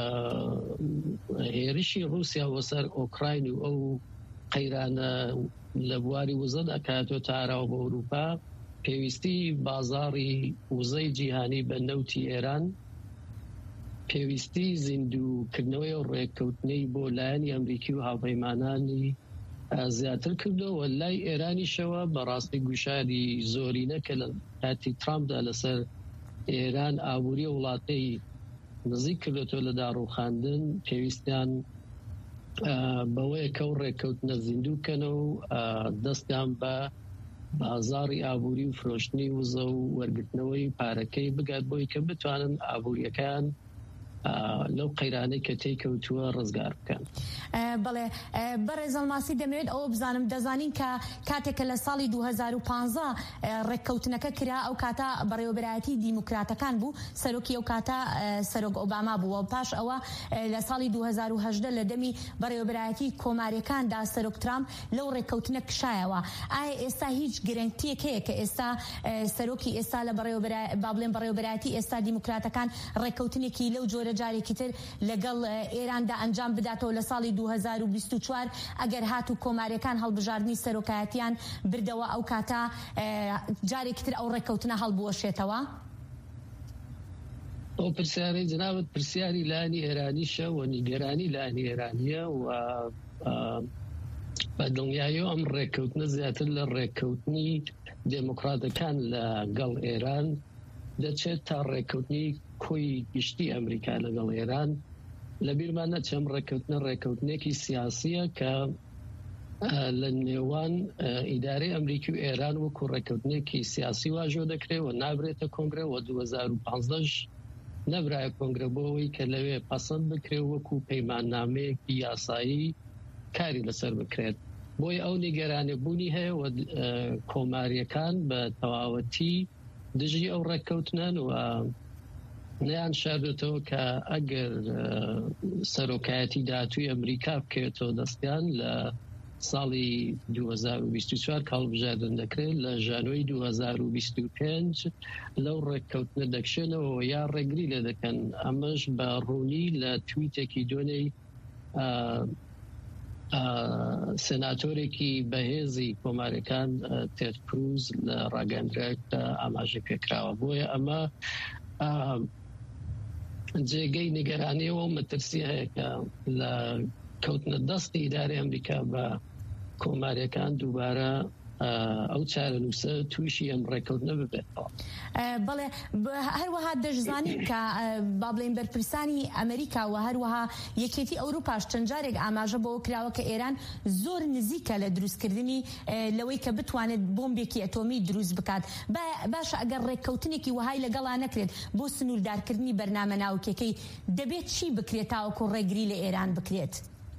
هێرشی رووسیا وەسەر ئۆکراین و ئەو قەیرانە لە بواری وزە دەکاتەوە تا ئاراوە بە ئەوروپا پێویستی بازاڕی وزەی جیهانی بە نەوتی ئێران پێویستی زیندووکردنەوەی و ڕێککەوتنەی بۆ لایەنی ئەمریکی و هاوپەیمانانی زیاتر کردەوە لای ئێرانیشەوە بەڕاستی گوشاری زۆرینە کە لە کاتی ترامپدا لەسەر ئێران ئابووری وڵاتەی نزیک کردێتەوە لە داڕوخاندن پێویستیان بەوەیە کە ڕێککەوتنە زیندووکەن و دەستیان بە بازاڕی ئابووری و فرۆشتنی وزە و وەرگرتنەوەی پارەکەی بگات بۆی کە بتوانن ئابووریەکان لەو قەیرانەی کە تێکەوتووە ڕزگار بکەن. بەڵێ بەڕێز ئەڵماسی دەمەوێت ئەوە بزانم دەزانین کە کاتێکە لە ساڵی 2015 ڕێککەوتنەکە کرا ئەو کاتە بەڕێوەبەرایەتی دیموکراتەکان بوو سەرۆکی ئەو کاتە سەرۆک ئۆباما بووە پاش ئەوە لە ساڵی 2018 لە دەمی بەڕێوەبەرایەتی کۆماریەکاندا سەرۆک ترامپ لەو ڕێککەوتنە کشایەوە. ئایا ئێستا هیچ گرنگتیەک هەیە کە ئێستا سەرۆکی ئێستا لە بابلێن بەڕێوەبەرایەتی ئێستا دیموکراتەکان ڕێککەوتنێکی لەو جۆرە جارێکی تر لەگەڵ ئێراندا ئەنجام بداتەوە لە ساڵی 2024 ئەگەر هات و کۆماریەکان هەڵبژاردننی سەرۆکایەتیان بردەوە ئەو کاتە جارێکی تر ئەو ڕێککەوتنە هەڵبوەشێتەوە؟ ئەو پرسیارەی جنابەت پرسیاری لانی ئێرانیشە و نیگەرانی لانی ئێرانیە و بە دڵنیایی ئەم ڕێککەوتنە زیاتر لە ڕێککەوتنی دموکراتەکان لەگەڵ ئێران دەچێت تا ڕێککەوتنی کۆی گشتی ئەمریکا لەگەڵ ئێران لە بیرمان نەچەم ڕێککەوتنێکی سیاسیە کە لە نێوان ئیدارەی ئەمریکی و ئێران وەکو ڕێککەوتنێکی سیاسی واژۆ دەکرێت و نابرێتە کۆنگرە و 2015 نەبرایە کۆنگرە بۆەوەی کە لەوێ پەسەند بکرێت وەکو پەیماننامەیەکی یاسایی کاری لەسەر بکرێت. بۆی ئەو نیگەرانێبوونی هەیە و کۆماریەکان بە تەواوەتی دژی ئەو ڕێککەوتنن و نیان شاردێتەوە کە ئەگەر سەرۆکایەتی داهاتووی ئەمریکا بکەوێتەوە دەستیان لە ساڵی 2024 کاڵبژاردن دەکرێت لە ژانۆی 2025 لەو ڕێککەوتنە دەکشێنەوە یا ڕێگری لێ دەکەن. ئەمەش بە ڕوونی لە تویتێکی دوێنەی سێناتۆرێکی بەهێزی کۆماریەکان تێد کروز لە ڕاگەندرێک ئاماژە پێکراوە. بۆیە ئەمە جێگەی نیگەرانیەوە و مەترسی هەیە کە لە کەوتنە دەستی ئیدارەی ئەمریکا بە کۆماریەکان دووبارە ئەو چارەنووسە تویشی ئەم ڕێککەوتنە ببێتەوە. بەڵێ هەروەها دەشزانین کە با بڵێن بەرپرسانی ئەمریکا و هەروەها یەکێتی ئەوروپاش چەند جارێک ئاماژە بۆ کراوە کە ئێران زۆر نزیکە لە دروستکردنی لەوەی کە بتوانێت بۆمبێکی ئەتۆمی دروست بکات. باشە ئەگەر ڕێککەوتنێکی وهای لەگەڵا نەکرێت بۆ سنووردارکردنی بەرنامە ناوکیەکەی دەبێت چی بکرێت تاوەکو ڕێگری لە ئێران بکرێت؟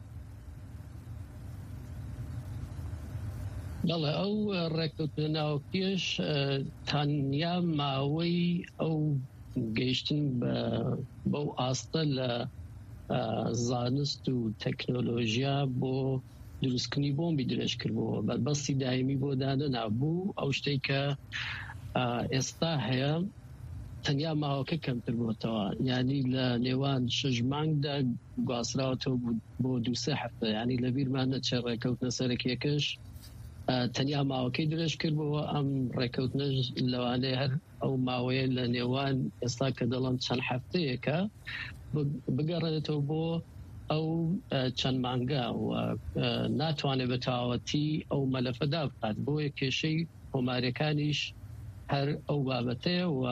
بەڵێ ئەو ڕێککەوتنە ناوکیش تەنیا ماوەی ئەو گەیشتن بەو ئاستە لە زانست و تەکنۆلۆژیا بۆ دروستکردنی بۆمبی درێژکردبووە بەربەستی دایمی بۆ دانە نابوو. ئەو شتێک کە ئێستا هەیە تەنیا ماوەکە کەمتر بووتەوە، ینی لە نێوان 6 مانگدا گواستراوەتەوە بۆ 2-3 هەفتە، ینی لە بیرمان نەچێ ڕێککەوتنە سەرەکیەکەش تەنیا ماوەکەی درێژ کردبەوە. ئەم ڕێککەوتنە لەوانەیە هەر ئەو ماوەیە لە نێوان ئێستا کە دەڵم چەند هەفتەیەکە بگەڕێتەوە بۆ ئەو چەند مانگە و ناتوانێت بە تەواوەتی ئەو مەلەفەدا بکات. بۆیە کێشەی کۆماریەکانیش هەر ئەو بابەتەیە و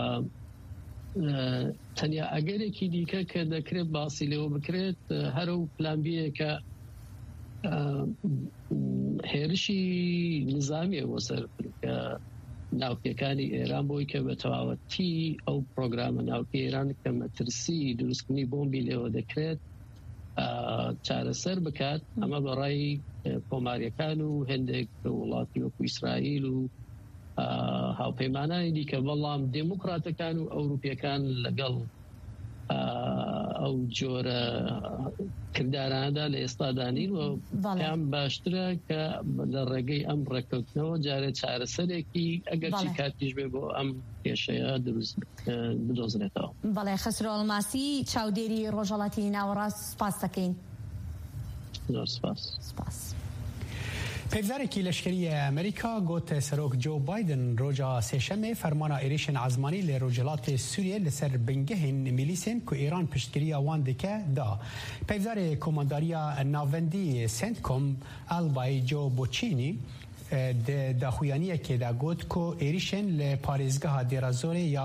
تەنیا ئەگەرێکی دیکە کە دەکرێت باسی لەوە بکرێت هەر ئەو پلانبیە کە هێرشی نظامیە بۆ سەر ناوکیەکانی ئێران بۆی کە بە تەواوەتی ئەو پرۆگرامە ناوکی ئێران کە مەترسی دروستکردنی بۆمبی لێوە دەکرێت چارەسەر بکات. ئەمە بەڕای کۆماریەکان و هەندێک وڵاتی وەکو ئیسرائیل و هاوپەیمانانی دیکە، بەڵام دموکراتەکان و ئەوروپیەکان لەگەڵ ئەو جۆرە کردارانەدا لە ئێستادانین و پێیان باشترە کە لە ڕێگەی ئەم ڕێککەوتنەوە جارێت چارەسەرێکی ئەگەرچی کاتیش بێ بۆ ئەم کێشەیە دروست بدۆزرێتەوە. بەڵێ خسرۆ ئەڵماسی چاودێری ڕۆژهەڵاتی ناوەڕاست سپاس دەکەین. زۆر سپاس. پیوزارێکی لەشکری ئەمریکا گوت سەرۆک جو بایدن ڕۆژە سێشەمێ فەرمانە عێریشên عزمانی لە ڕۆژهەڵاتی سووریە لەسەر بنگehên میلیسên ku ئێران پشتگiriya wan dike da. Peyvzarê komandariya navendî CENTCOM Albay Joe Bochini di daxuyaniyekê de got ku êrişên li parêzgeha Dêrazorê ya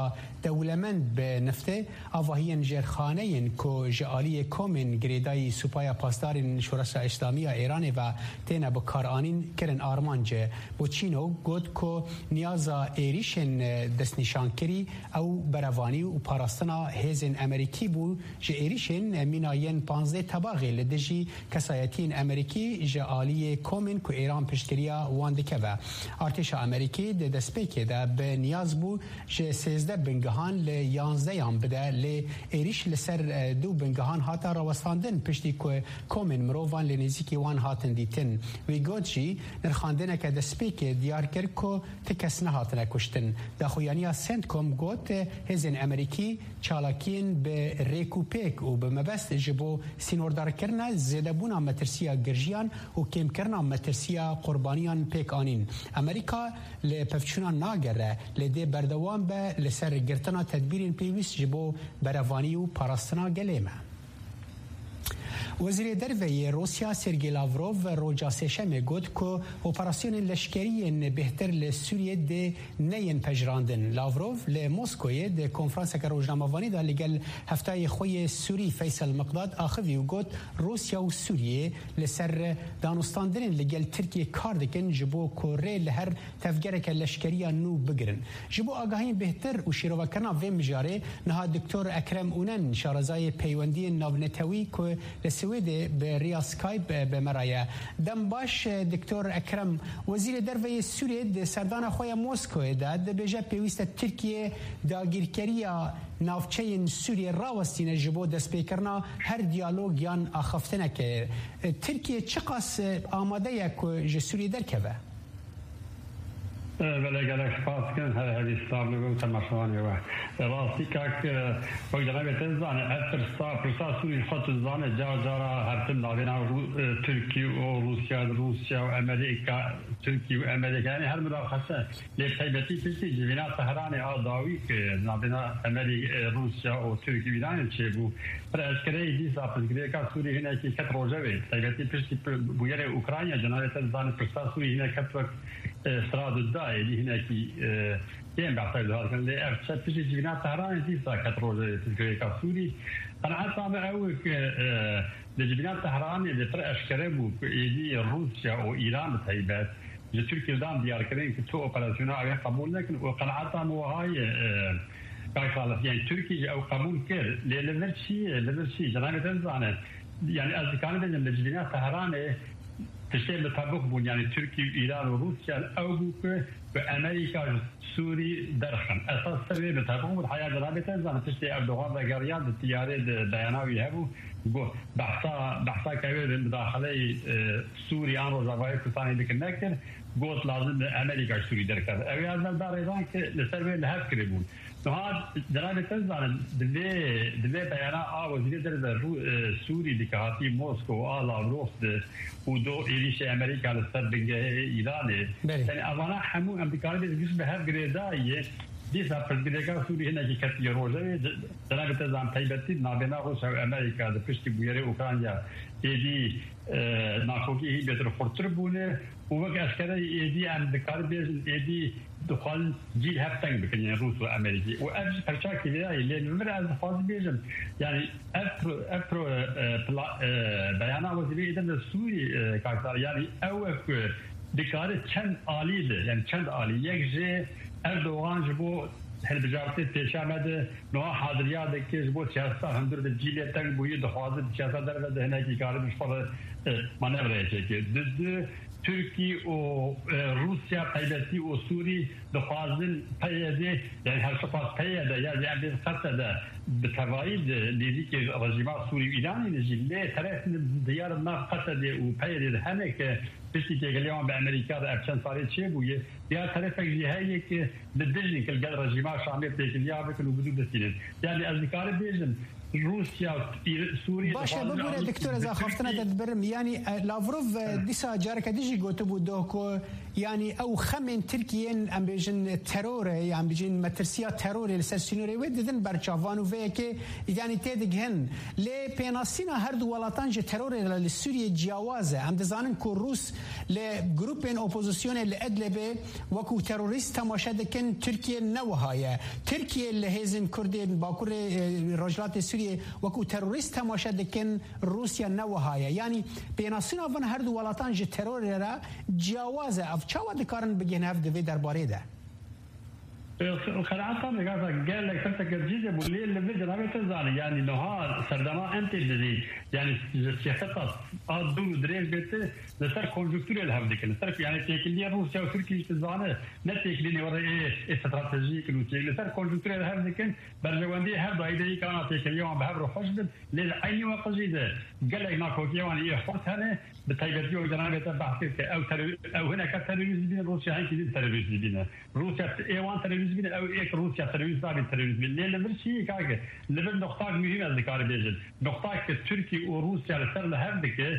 دولمند به نفته آواهین جرخانه کو جالی کومن گریدای سوپایا پاسدار شورش اسلامی ایران و تنه بکارانین کرن آرمانجه بوچینو گود کو نیازا ایریشن دست نشانکری او بروانی و پاراستنا هزن امریکی بو جه ایریشن میناین 15 طباقی لدجی کسایتین امریکی جالی کومن کو ایران پشتریا واندکه و ارتش امریکی ده دسپیکه ده به نیاز بو جه 13 بنگهان ل 11 یان بده ل ایریش لسر دو بنگهان هاتا راوستاندن پشتی که کومن مروان لنزیکی وان هاتن دیتن وی گوچی نرخاندنه که دسپیکه دیار کرد که تکس نهاتنه کشتن داخویانیا سنت کم گوت هزین امریکی چالاکین به ریکوپیک و به مبست جبو سینوردار کرنه زیده بونا مترسیا گرژیان و کم کرنا مترسیا قربانیان پیک آنین امریکا لپفچونا ناگره لده بردوان به لسر گرتنا تدبیرین پیویس جبو بروانی و پاراستنا گلیمه وزیر دروی روسیا سرگی لاوروف روجا سهشنبه گفت که اپراسیون لشکری بهتر لسوریه ده نین پجراندن. لاوروف لمسکوی ده کنفرانس که روزنامه‌وانی دا لگل هفتای خوی سوری فیصل مقداد آخوی و گفت روسیا و سوریه لسر دانستاندن لگل ترکیه کار دکن جبو کره لهر تفجر که لشکری نو بگرن. جبو آگاهی بهتر و شیروکرنا و مجاره نها دکتر اکرم اونن شارزای پیوندی ناونتوی که سویده به ریا سکایپ به مرایه دم باش دکتر اکرم وزیر دروی سوریه سردان خوی مسکو داد به جه پیوست ترکیه داگیرکریا نافچه سوریه راوستین جبو دست پیکرنا هر دیالوگ یان آخفتنه که ترکیه چقاس آماده یک جه سوریه درکوه؟ ولی گلک سپاس کن هر اسلام لگو تماشوانی و راستی که وقتی نمیتون زانه پرسا سوری خط زانه جارا هر تن ناوینا ترکیه و روسیا و امریکا ترکیه و امریکا یعنی هر مداخله لیبتیبتی پیتی جوینا تهران آداوی که ناوینا امریکا روسیا و ترکیه ویدان چه بو پر اسکری دیسا پسگری که سوری هنه کی کت روزه تیبتی پیتی بویر اوکراینیا جنایت زانه پرسا سوری هنه کت استراد الداعي اللي هناك كاين بعثات هذا اللي ارتشت في جبنات طهران ديسا كتروج تلقى سوري انا حتى معوك لجبنات طهران اللي فرق اشكربو يجي روسيا وايران تايبات تركيا دام ديار كرين كتو اوبراسيونال على قبول لكن وقناعتها مو هاي يعني تركيا او قبول كير للشيء جنابه تنزانه يعني از كان بين الجبنات طهران تشتغل بطبق بون يعني تركيا وإيران وروسيا أو بوك بأمريكا سوري درخن أساس سبب بطبق الحياة جنابته زمان تشتغل أردوغان وغريان التجارة بياناوي هبو بحثا كبير مداخلة سوري عن روزافاي كثاني لكن نكر قلت لازم أمريكا سوري دركن أوي هذا دار إيران لسبب لهف كريبون نهاد جنابته زمان دلي بيانا وزير درد سوري دكاتي موسكو لاوروف ودو إيريش أمريكا للسبب إيراني يعني أولا حمو أمريكا بيجيش بهذا جريداية ديسا فرقدكا سوري هنا كي كتير روزة جنابته زمان تايبتي نابنا روسيا وأمريكا دبشتي بويري أوكرانيا يدي ناخوكي هي بيتر خورتر بونه ووقت أشكالي يدي أمريكا يدي دخل جيل هفتنگ بکنن روس و امریکی و افش پرچاکی بیایی لیل ممر از خواهد بیجم یعنی افرو بیانا وزیری ایدن سوری کاکتار یعنی اوک دکاره چند آلی ده یعنی چند آلی یک جه اردوغان جبو هل بجارتی پیش آمده نوع حاضریات که جبو سیاستا هندر ده جیلی تنگ بویی دخوازد سیاستا در ده هنکی کاری بشفر منوره چه که ده تركي وروسيا قيدتي وسوري دخوازن قيده يعني هالشخص قيده يعني قصده بتوايد لذيك رجيمات سوري وإيراني نجي ليه ثلاث ديار ما قصده وقيده هناك بشي اليوم بأمريكا أبشان صارت شيء ويا ديار ثلاث جهايك بالدجن كل رجيمات شامل تيجي اليوم بكل وجود السنين يعني الذكار بيجن روسيا سوريا باشه بگوره دکتر از خافتنه دبرم یعنی لاوروف دیسا جارک دیجی گوتو بودو کو یعنی او خمن ترکیه ام بیجن ترور ام بیجن مترسیا ترور لسسینوری ودن برچاوانو وکه یعنی تدگهن ل پیناسینا هر دو ولاتان ج ترور لسوریا جوازه ام دزانن کو روس ل گروپن اپوزیسیون لادلب وکو تروریست تماشا دکن ترکیه نوهایه ترکیه لهزن کردن باکور رجلات سوریا وکو تروریست تماشا دکن روسیا نوهایه یعنی پیناسینا ون هر دو ولاتان ج ترور را جوازه اف چاوا دکارن بگین هف دوی درباره ده الخلاعات طبعا قال لك انت جديده بالليل اللي بدنا نتزاني يعني نهار سردما انت اللي يعني سياسات دول دريج بيت لسر كونجكتوريال هافدك لسر يعني تكليه روسيا وتركيا تزانه نتكليني ورا ايه استراتيجيك لسر كونجكتوريال هافدك برجواندي هذا ايدي كانت تكليه عم بحبر حجب لاي وقت جديده قال لك ناكو يعني ايه حط هنا بتايبتيو جنابه بحثك او هنا كتروريزم بين روسيا هي كده تروريزم بين روسيا ايوان تروريزم او ايك روسيا تروريزم تروريزم اللي برشي كاجه اللي نقطه مهمه ذكر بيجن نقطه تركيا وروسيا لسر هافدك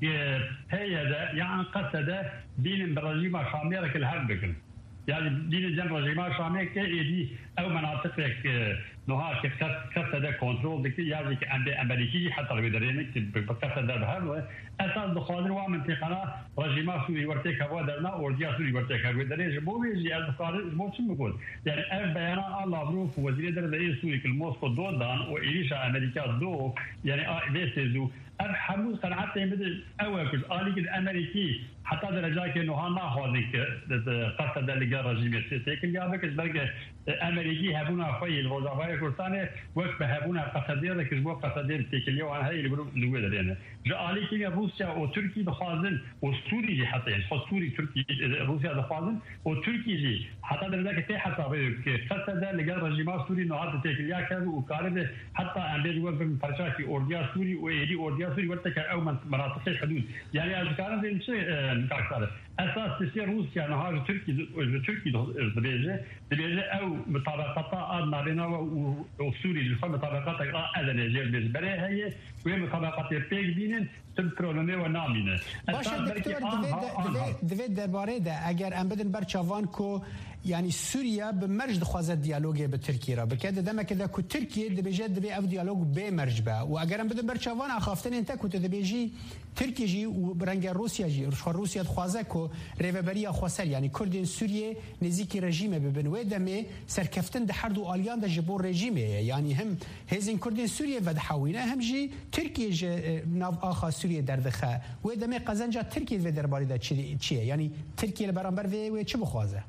هي ده يعني قصد بين الرجيم الشامي لك الهربكن يعني بين الجنب الرجيم الشامي كيدي او مناطق نهار قصد كنترول دك يعني عند امريكي حتى البدرين بقصد ده اساس دخول ومنطقه رجيم سوري ورتك هو درنا اورجيا سوري ورتك هو درج بو اللي القرار مو شو بقول يعني بيان الله بروف وزير الرئيس سوري الموسكو دودان وايشا امريكا دو يعني بيسزو حمود قناعات بدل اول كل آلي الامريكي حتى درجات انه هنا هذيك قصد اللي جا رجيم السياسي جابك برجع امريكي هبونا خوي الوظائف كردستان وقت هبونا قصدير لك جوا قصدير تكليه وعن هاي اللي بيقولوا يعني جا آلي كي روسيا وتركيا بخازن وسوريا حتى يعني سوري تركيا روسيا بخازن وتركيا حتى درجات تي حتى قصد اللي جا رجيم سوري نهار تكليه كان وقارب حتى عند جوا بالفرشاكي اورجيا سوري وايدي اورجيا سوري ورتك او مناطق الحدود يعني اذكر زي شيء كاكتر اساس تسير روسيا نهار تركيا دبيجه او مطابقات نارينا وسوري الفرق مطابقات ادنى بالنسبه لها هي وهي مطابقات بيك بينن تبرونمي ونامينه باشه دكتور دوید درباره ده اگر ام بدن بر چاوان کو يعني سوريا بمرج دخوازه ديالوجي بتركيا را بكده دم كده كو تركيا دبيجه دبي اف ديالوج بمرج با واگر بدن برچوان اخافتن انت كنت دبيجي تركيا جي وبرنج روسيا جي روسيا دخوازه كو ريفبريا خوسر يعني كردين سوريا نزيكي رژیم ببن ودمه سركفتن ده هر دو اليان ده جبور رژیم يعني هم هزين كردين سوريا ودحوينه هم جي تركيا جي ناف اخا سوريا دردخه ودمه قزنجا تركيا و درباري ده چيه يعني تركيا برانبر و چه بخوازه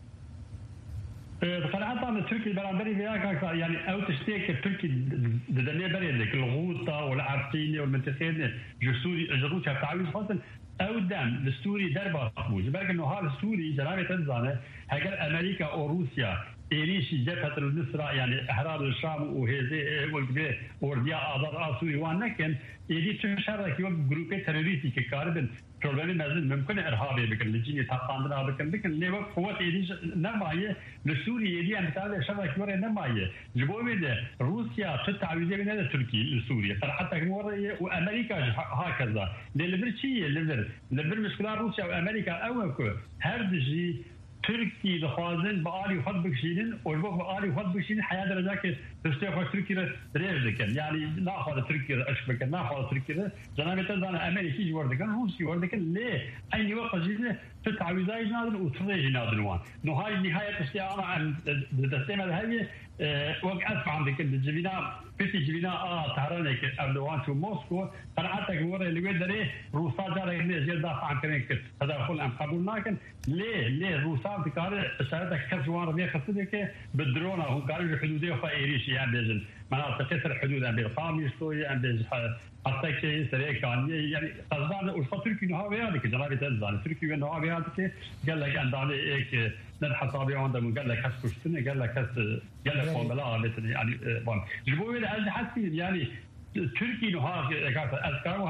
قناعة من تركيا برانبري فيها يعني او تشتيك تركيا دنيا بري لك الغوطة والعرقيني والمنطقين جسوري روسيا تعاوز خاصة او دم السوري دربا موج بالك انه هذا السوري جنابه تنزانه هاجر امريكا او روسيا إيريشي جبهة النصرة يعني إحرار الشام وهذه والجبهة ورديا أضرار سوري وانكن يدي تشارك يوم جروبي تروريستي كقاربن شغلانه مازال ممكن ارهابي بكن لجيني تقاندنا بكن ليه قوات ايدي نمايه لسوريا ايدي عم تعال شبك ورا نمايه جبوه ده روسيا تتعويذ من تركيا لسوريا حتى ورا وامريكا هكذا للبرشيه للبر مشكله روسيا وامريكا اوكو هردجي تركي دخوازن بآلي وخد بكشينين والبوك بآلي وخد بكشينين حياة درجاك تستيقظ تركيا ريزدكن يعني ناخذ تركيا أشبكن ناخذ تركيا جنابه تنزان أمريكي جوردكن روسي وردكن ليه أي وقت جيزة تتعويزاي نادر وتريجي نادر وان نهاية نهاية استيعانا عن دستيمة هاي وقت أسمع عندك الجبينا بيتي جبينا تهرانك أردوان شو موسكو قناعتك ورا اللي بيدري روسا جارك ليه زي دافع عن كنك تدخل أم قبولناكن ليه روسا بكار ساعتك كسوان ربيع خصدك بالدرون هم قالوا الحدودية فايريش يعني بيجن مناطق كسر الحدود عند القامي شوية عند حتى كي سريع يعني قصدان والتركي نهار بيادك جنابه تنزان تركي نهار بيادك قال لك عندنا إيك نضحى صابي عندهم قال لك كشتني قال لك قال لك يعني جبوا لي حسي يعني تركي نهار أذكر مهم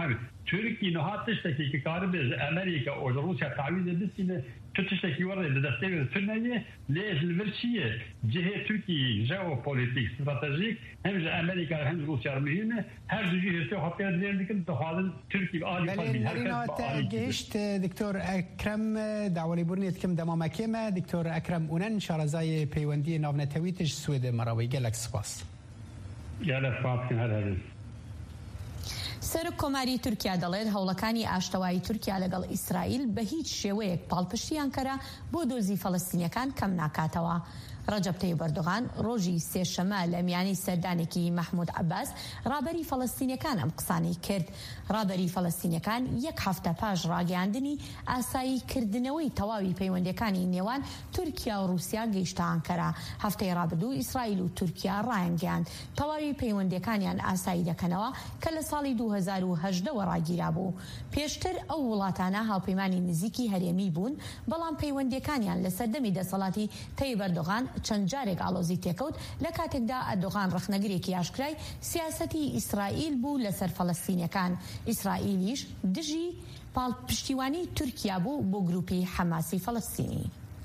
تركي نهات تشتكي كقارب امريكا او روسيا تعويض بسينه تشتكي ورا دستور الثنائيه ليش الفرشيه جهه تركي جيوبوليتيك استراتيجيك هم امريكا هم روسيا مهمه هر جهه تخطيها ديالك تخاطر تركي عالي قلبي گشت دکتور اکرم دعوی برنیت کم دمام کم دکتور اکرم اونن شارزای پیوندی ناونتویتش سوید مراوی گلک سپاس گلک سپاس کن هر سەرۆک کۆماری تورکیا دەڵێت هەوڵەکانی ئاشتەوایی تورکیا لەگەڵ ئیسرائیل بە هیچ شێوەیەک پاڵپشتیان کەرە بۆ دۆزی فەڵەستینیەکان کەم ناکاتەوە. ڕەجەب تەیب ئەردۆغان ڕۆژی سێشەمە لە میانی سەردانێکی مەحموود عەباس ڕابەری فەڵەستینیەکان ئەم قسانەی کرد. ڕابەری فەڵەستینیەکان یەک هەفتە پاش ڕاگەیاندنی ئاساییکردنەوەی تەواوی پەیوەندیەکانی نێوان تورکیا و رووسیا گەیشتە ئانکەرا. هەفتەی ڕابردوو ئیسرائیل و تورکیا ڕایانگەیاند تەواوی پەیوەندیەکانیان ئاسایی دەکەنەوە کە لە ساڵی 2018ەوە ڕاگیرا بوو. پێشتر ئەو وڵاتانە هاوپەیمانی نزیکی هەرێمی بوون بەڵام پەیوەندیەکانیان لە سەردەمی دەسەڵاتی تەیب ئەردۆغان چەند جارێک ئاڵۆزی تێکەوت لە کاتێکدا ئەردۆغان ڕەخنەگرێکی ئاشکرای سیاسەتی ئیسرائیل بوو لەسەر فەڵەستینیەکان. ئیسرائیلیش دژی پاڵپشتیوانی تورکیا بوو بۆ گروپی حەماسی فەڵەستینی.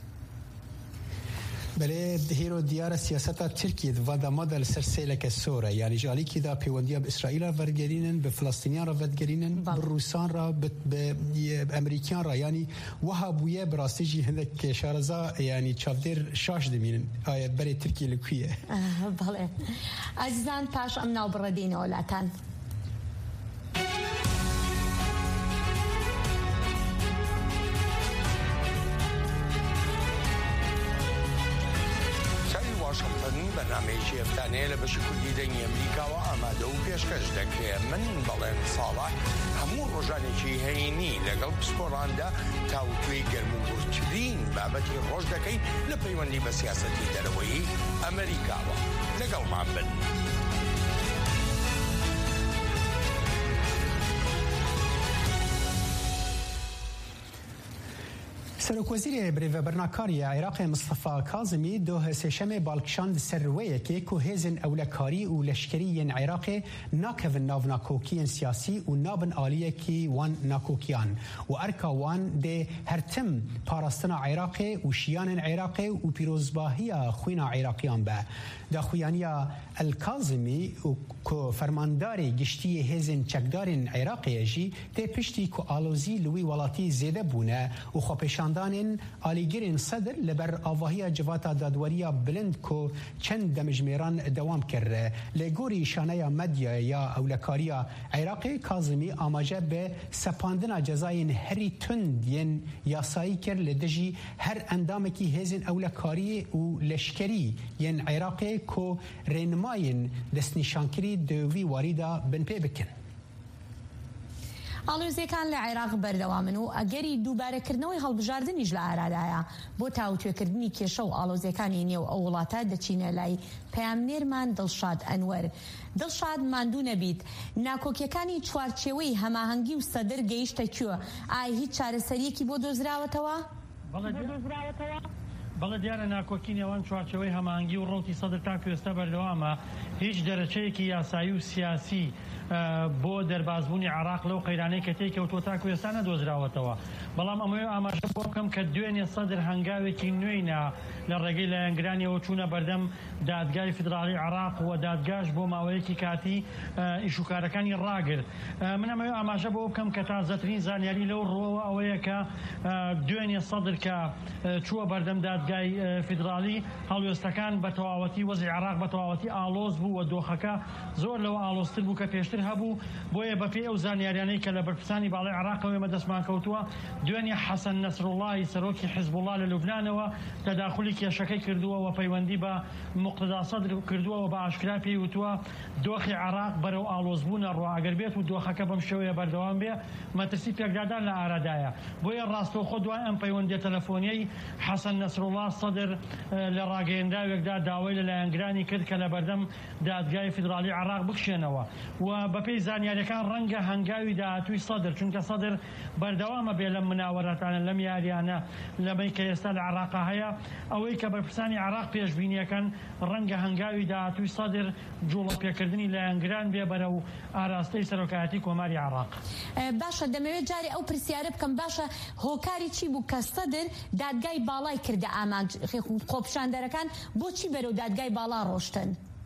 بله هیرو دیار سیاست ترکیه و داماد السرسیلک سوره یعنی جالی که دا پیوندی به اسرائیل را ورگرینن به فلسطینیان را ورگرینن به روسان را به امریکان را یعنی وهابویه براستیجی هندک شارزا یعنی چافدر شاش دمینن برای ترکیه لکویه. بله عزیزان پاش ام ناو بردین اولاتان. برنامه‌ی ئەفتانەیە لە بەشی کوردی دەنگی ئەمریکاوە ئامادە و پێشکەش دەکرێت. من بەڵێن ساڵح هەموو ڕۆژانێکی هەینی لەگەڵ پسپۆڕاندا تاوتوێی گەرم و گورتترین بابەتی ڕۆژ دەکەین لە پەیوەندی بە سیاسەتی دەرەوەی ئەمریکاوە. لەگەڵمان بن. سەرۆک وەزیری برێڤەبەرناکاریە عێراقی مستەفا کاظمی دۆ سێشەمێ باڵکشاند سەرڕوەیەکێک و هێزن ئەولەکاری و لەشکریên عێراقê nakevin nav nakokiyên siyasî û nabin aliyekî wan nakokiyan û erka wan dê hertim parastina Iraqê û şiyanên Iraqê û pîrozbahiya xwîna Iraqiyan be. Daxuyaniya El-Kazimî û ku fermandarê giştiyê hêzên çekdarên Iraqê jî tê piştî ku alozî li wî welatî zêde bûne û xwepêşandanên alîgirên Sedr li ber avahiya civata dadweriya bilind ku çend demijmêran dewam kir. Lê gorî şaneya medyaya ya ewlekariya Iraqê Kazimî amace be sepandina cezayên herî tund yên yasayî kir li dijî her endamekî hêzên ewlekariyê û leşkerî yên Iraqê ku rênimayên destnîşankirî di vî warî da bin pê bikin. ئاڵۆزیەکان لە عێراق بەردەوامن و ئەگەری دووبارەکردنەوەی هەڵبژاردنیش لە ئارادایە بۆ تاوتوێکردنی کێشە و ئاڵۆزیەکانی نێو ئەو وڵاتە دەچینە لای پەیامنێرمان دڵشاد ئەنوەر. دڵشاد ماندوو نەبیت ناکۆکیەکانی چوارچێوەی هەماهەنگی و سەدر گەیشتە کوێ؟ ئایا هیچ چارەسەریەکی بۆ دۆزراوەتەوە؟ بەڵێ دیارە ناکۆکی نێوان چوارچێوەی هەماهەنگی و ڕۆتی سەدر تا کوێستە بەردەوامە هیچ دەرەچەیەکی یاسایی و سیاسی بۆ دەربازبوونی عێراق لەو قەیرانەی کە تێکەوتووە تا کوێستە نەدۆزراوەتەوە. بەڵام ئەمەوێ ئاماژە بۆ بکەم کە دوێنێ سەدر هەنگاوێکی نوێینە لە ڕێگەی لایەنگرانیەوە چوونە بەردەم دادگای فیدراڵی عێراق و دادگاش بۆ ماوەیەکی کاتی ئیشوکارەکانی ڕاگرت. من ئەمەوێ ئاماژە بۆ بکەم کە تازەترین زانیاری لەو ڕۆوە ئەوەیە کە دوێنێ سەدر کە چووە بەردەم دادگای فیدراڵی هەڵوێستەکان بە تەواوەتی وەزعی عێراق بە تەواوەتی ئاڵۆز بوو و دۆخەکە زۆر لەوە ئاڵۆزتر بوو کە پێشتر هەبوو. بۆیە بەپێ ئەو زانیاریانەی کە لە بەرپرسانی باڵای عێراقەوە ئێمە دەستمان کەوتووە دوێنێ حەسەن نەسڕوڵڵاهی سەرۆکی حیزبوڵڵا لە لوبنانەوە تەداخولی کێشەکەی کردووە و پەیوەندی بە موقتدا سەدر کردووە و بە ئاشکرا پێی وتووە دۆخی عێراق بەرەو ئاڵۆزبوونە ڕوا ئەگەر بێت و دۆخەکە بەم شێوەیە بەردەوام بێ مەترسی پێکدادان لە ئارادایە. بۆیە ڕاستەوخۆ دوای ئەم پەیوەندیە تەلەفۆنیەی حەسەن نەسڕوڵڵا ڕاست سەدر لە ڕاگەیەنداوێکدا داوای لەلایەنگرانی کرد کە لە بەردەم دادگای فیدرالی عێراق بکشێنەوە و بەپێی زانیاریەکان ڕەنگە هەنگاوی داهاتووی سەدر چونکە سەدر بەردەوامە بێ لەم مناوەرەتانە لەم یاریانە لەمەی کە ئێستا لە عێراقا هەیە ئەوەی کە بەرپرسانی عێراق پێشبینیەکەن ڕەنگە هەنگاوی داهاتووی سەدر جوڵە پێکردنی لایەنگران بێ بەرەو ئاراستەی سەرۆکایەتی کۆماری عێراق. باشە دەمەوێت جارێ ئەو پرسیارە بکەم باشە هۆکاری چی بوو کە سەدر دادگای باڵای کردە ئامانج خۆپیشاندەرەکان بۆچی بەرەو دادگای باڵا ڕۆشتن؟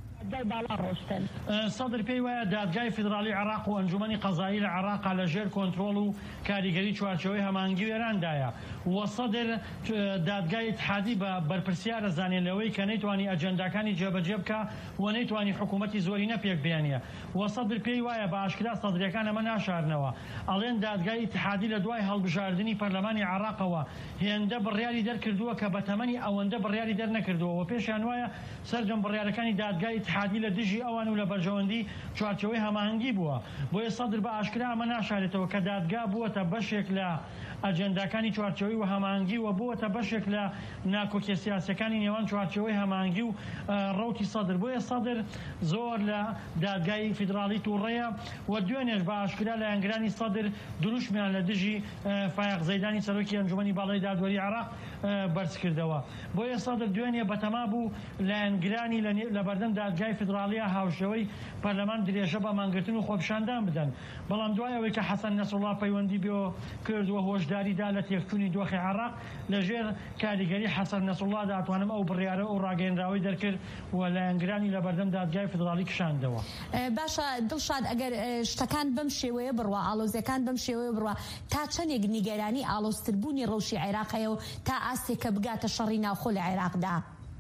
سەدر پێی وایە دادگای فیدرالی عێراق و ئەنجومەنی قەزایی لە عێراقا لەژێر کۆنتڕۆڵ و کاریگەری چوارچەوەی هەمانگی وێراندایە و سەدر دادگای اتحادی بە بەرپرسیارە زانێنەوەی کە نەیتوانی ئەجەنداکانی جێبەجێ بکە و نەیتوانی حکوومەتی زۆری نەپێک بێنیە و سەدر پێی وایە بە ئاشکرا سەدرەکان ئەمە ناشارنەوە ئەڵێن دادگای اتحادی لە دوای هەڵبژاردننی پەرلەمانی عێراقەوە هێندە بڕیاری دەرکردووە کە بە تەمەنی ئەوەندە بڕیاری دەرنەکردووە و پێشیان وایە سەرجەم بڕیارەکانی دادگای اتحادی لە دژی ئەوان و لە بەرژەوەندی چوارچەوەی هەماهەنگی بووە بۆیە سەدر بە ئاشکرا ئەمە ناشارێتەوە کە دادگا بووەتە بەشێک لە ئەجەنداکانی چوارچەوەی و هەماهەنگی و بووەتە بەشێک لە ناکۆکیە سیاسەکانی نێوان چوارچەوەی هەماهەنگی و ڕەوتی سەدر بۆیە سەدر زۆر لە دادگای فیدرالی تووڕەیە و دوێنێش بە ئاشکرا لایەنگرانی سەدر دروشمیان لە دژی فایق زەیدانی سەرۆکی ئەنجومەنی باڵای دادوەری عێراق بەرز کردەوە بۆیە سەدر دوێنێ بەتەما بوو لایەنگرانی لە بەردەم دادگای فیدرالیە هاوشەوەی پەرلەمان درێژە بە مانگرتن و خۆپیشاندان بدەن بەڵام دوایەوەی کە حەسەن نەسرڵڵا پەیوەندی بێ کردووە هۆشداریدا لە تێکچوونی دۆخی عێراق لەژێر کاریگەری حەسەن نەسرڵڵا دەتوانم ئەو بڕیارە و ڕاگەیەنراوی دەرکرد و لایەنگرانی لە بەردەم دادگای فیدرالی کشاندەوە. باشە دڵشاد ئەگەر شتەکان بەم شێوەیە بڕوا ئاڵۆزیەکان بەم شێوەیە بڕوا تا چەندێک نیگەرانی ئاڵۆزتربوونی ڕەوشی عێراقەیە و تا ئاستێکە بگاتە شەڕی ناوخۆ لە عێراقدا؟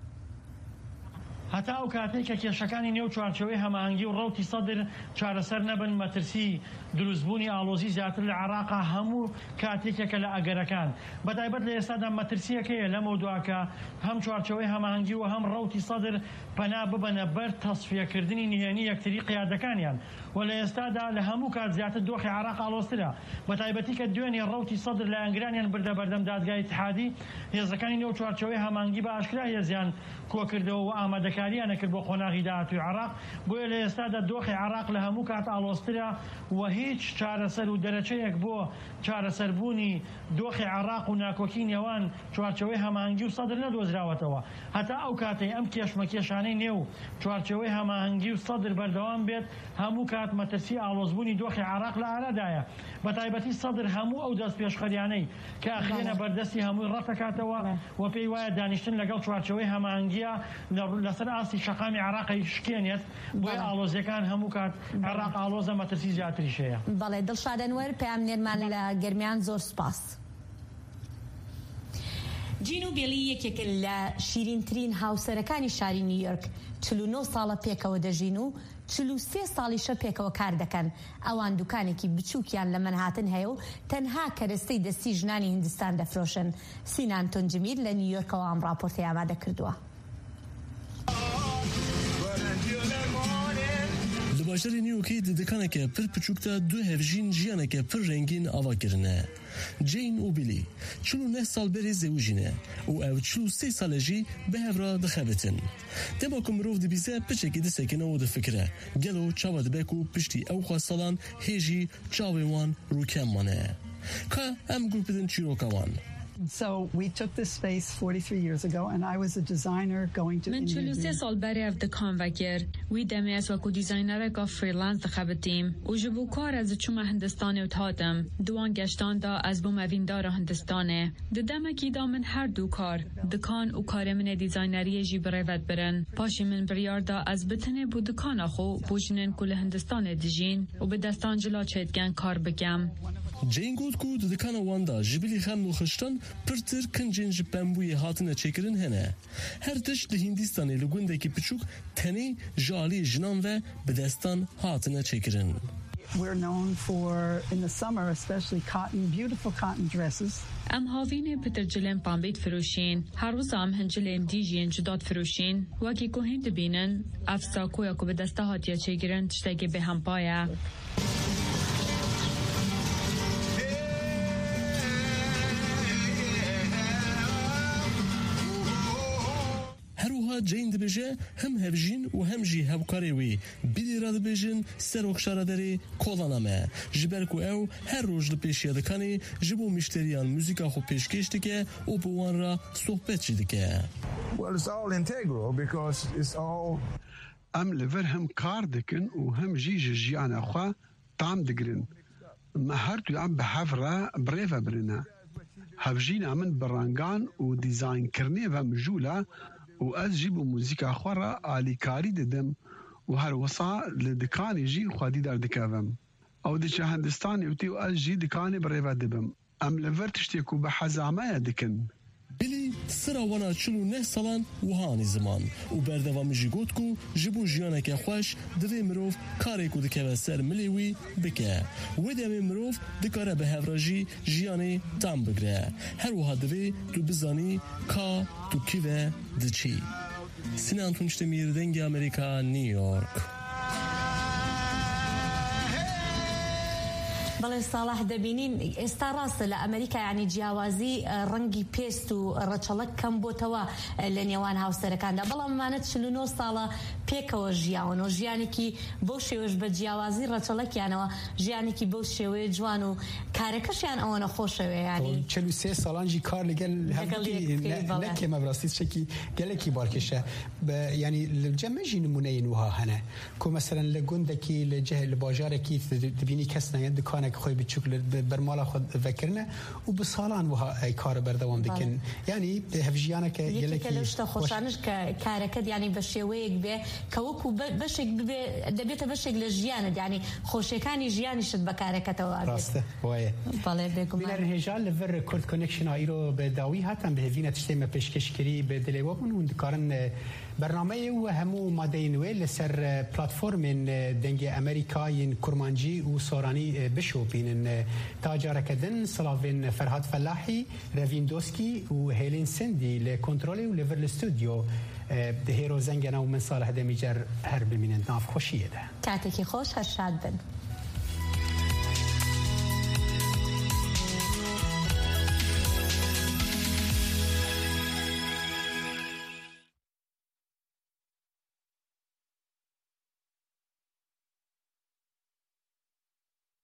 هەتا ئەو کاتێک کە کێشەکانی نێو چوارچەوەی هەماهەنگی و ڕەوتی سەدر چارەسەر نەبن مەترسی دروستبوونی ئاڵۆزی زیاتر لە عێراقا هەموو کاتێکێکە لە ئەگەرەکان بەتایبەت لە ئێستادا مەترسیەکەیە لەمە دوواکە هەم چوارچەوەی هەماهەنگی و هەم ڕەوتی سەدر پەنا ببەنە بەر تەسفیەکردنی نهێنی یەکتری قیادەکانیان و لە ئێستادا لە هەموو کات زیاتر دۆخی عێراق ئاڵۆزترە بەتایبەتی کە دوێنێ ڕەوتی سەدر لایەنگرانیان بردە بەردەم دادگای اتحادی هێزەکانی نێو چوارچەوەی هەماهەنگی بە ئاشکرا هێزیان کۆکردەوە و ئامادەکاریانە کرد بۆ خۆناغی داهاتووی عێراق بۆیە لە ئێستادا دۆخی عێراق لە هەموو کات ئاڵۆزترە و هیچ چارەسەر و دەرەچەیەک بۆ چارەسەربوونی دۆخی عێراق و ناکۆکی نێوان چوارچەوەی هەماهەنگی و سەدر نەدۆزراوەتەوە هەتا ئەو کاتەی ئەم کێشمەکێشانەی نێو چوارچەوەی هەماهەنگی و سەدر بەردەوام بێت هەموو کات مەترسی ئاڵۆزبوونی دۆخی عێراق لە ئارادایە بەتایبەتی سەدر هەموو ئەو دەست پێشخەریانەی کە ئەخرێنە بەردەستی هەمووی ڕەتەکاتەوە و پێی وایە دانیشتن لەگەڵ چوارچەوەی هەماهەنگیە لەسەر ئاستی شەقامی عێراقی شکێنێت بۆیە ئاڵۆزیەکان هەموو کات عێراق ئاڵۆزە مەترسی زیاتریش هەیە. بەڵێ دڵشاد ئەنوەر پەیامنێرمان لە گەرمیان زۆر سوپاس. جین و بێلی یەکێک لە شیرینترین هاوسەرەکانی شاری نیویۆرک 49 ساڵە پێکەوە دەژین و 43 ساڵیشە پێکەوە کار دەکەن ئەوان دوکانێکی بچووکیان لە منهاتن هەیە و تەنها کەرەستەی دەستی ژنانی هیندستان دەفرۆشن. سینان تۆنجمیر لە نیویۆرکەوە ئەم ڕاپۆرتەی ئامادە کردووە. باشەری نیوکەی ددەکانێکە پر بچووکتە دو هەڤژین ژیانێکە پر ڕێنگین ئاواکردنە. جین و بیلی 49 سال بەرێ زەوژینە و ئەو 43 ساڵەژی بەهێڤرا دەخەبتن. دەما مرۆڤ دەبیزە پچێکی دەسەکەنەوە دەفکرە گەلۆ چاوە دەبێک و پشتی ئەو خواستەڵان هێژی چاوێوان ڕووکەمانە کە ئەم گوڵ بدن چیرۆکەوان. So we took this space 43 years ago and I was a designer going to من 43 سال برای دکان وکر وی دمی از وکو دیزاینر کا فریلنس دخبتیم و جبو کار از چوم هندستان و تاتم دوان گشتان دا از بوم اویندار هندستانه ددم کی دا من هر دو کار دکان و کار من دیزاینری جی برایوت برن پاشی من بریار دا از بتنه بو دکان خو بوجنن کل هندستان دیجین و به دستان جلا چیدگن کار بگم. جین گوت کو دکان واندا جبلی خم و خشتن پرتر کنجن جبنبوی هاتنه چکرن هنه هر تشت هندستانی لگوندکی پچوک تنی جالی جنان و بدستان هاتنه چکرن. We're known for in the summer especially beautiful cotton dresses. ام هاوین پترجلن پامبیت فروشین هر روز هم هنجلن دیجین جداد فروشین وکی کو هند بینن افسا کویا کو به دسته هاتیا چگیرن تشتگی به هم پایه. هروها جین دبیجه هم هفجین و هم جی هفکاری وی بیلی را دبیجن سروک شارداری کلانامه جبرکو او هر روز لپیشی دکانی جبو مشتریان موزیکا خو پیشکش دکه و بوان را صحبت چی دکه. Well, it's all integral because it's all. ام لور هم کار دکن و هم جی جیان خوا تام دگرن. ما هر تو ام به حفره بريفا برنا. هفجين امن برانگان و دیزاین کرنی و مجوله و از جیب موزیکا خورا آلی کاری ددم و هر وصا لدکانی جی خودی در دکاوم. او دچه هندستانی وتی و از جی دکانی بريفا دبم. ام لور تشتیکو به حزامه دکن. بلی سراوانا 49 سالان وهانی زمان و بردوام جیگوت کو جبو جیانه که خوش دوی مروف کاری کو دکه سر ملیوی بکه و دمی مروف دکاره به هفراجی جیانه تام بگره هر وها دوی تو بزانی کا تو کیوه دچی سینان تونشتمیر دنگ امریکا نیویورک. بەڵێ ساڵح دەبینین ئێستا ڕاستە لە ئەمریکا یعنی جیاوازی ڕەنگی پێست و ڕەچەڵک کەم بۆتەوە لە نێوان هاوسەرەکاندا بەڵام ئەمانە 49 ساڵە پێکەوە ژیاون و ژیانێکی بەو شێوەش بە جیاوازی ڕەچەڵەکیانەوە ژیانێکی بەو شێوەیە جوان و کارەکەشیان ئەوەنە خۆشەوێ ینی 43 ساڵانجی کار لەگەل نەکێمە بڕاستی شتێکی گەلێکی بارکێشە ینی جەمەژی نمونەی وها هەنە کۆ مەسەرەن لە گوندێکی لە باژارێکی دەبینی کەس نایەن دکانێک خۆی بچووک بەرماڵە خۆ ڤەکردنە و بە ساڵان وها کارە بەردەوام دەکەن ینی هەڤژیانەکە یەکێکە لە شتە خۆشانش کە کارەکەت ینی بە شێوەیەک بێ کە وەکو بەشێک ببێ دەبێتە بەشێک لە ژیانت ینی خۆشیەکانی ژیانیشت بە کارەکەتەوە ڕاستە وایە بەڵێ بێگومان هێژان لەڤەر کورد کۆنێکشن ئایرۆ بە داوی هاتان بهێڤینە تشتێمە پێشکەشکری بە دلێوە بوون و دکارن برنامه و همو ماده نوێ لەسەر پلاتفۆرمێن دەنگی ئەمریکایین کورمانجی و سۆرانی بشۆپینن تا جارەکەدن سڵاوێن فەرهاد فەلاحی ڕەڤین دۆسکی و هێلین سندی لە کۆنترۆلی و لەڤەر لە ستودیۆ دهێرۆ زەنگەنە و من ساڵح دەمیجەر هەر ببینن ناف خۆشیەدا کاتێکی خۆش هەر شاد بن.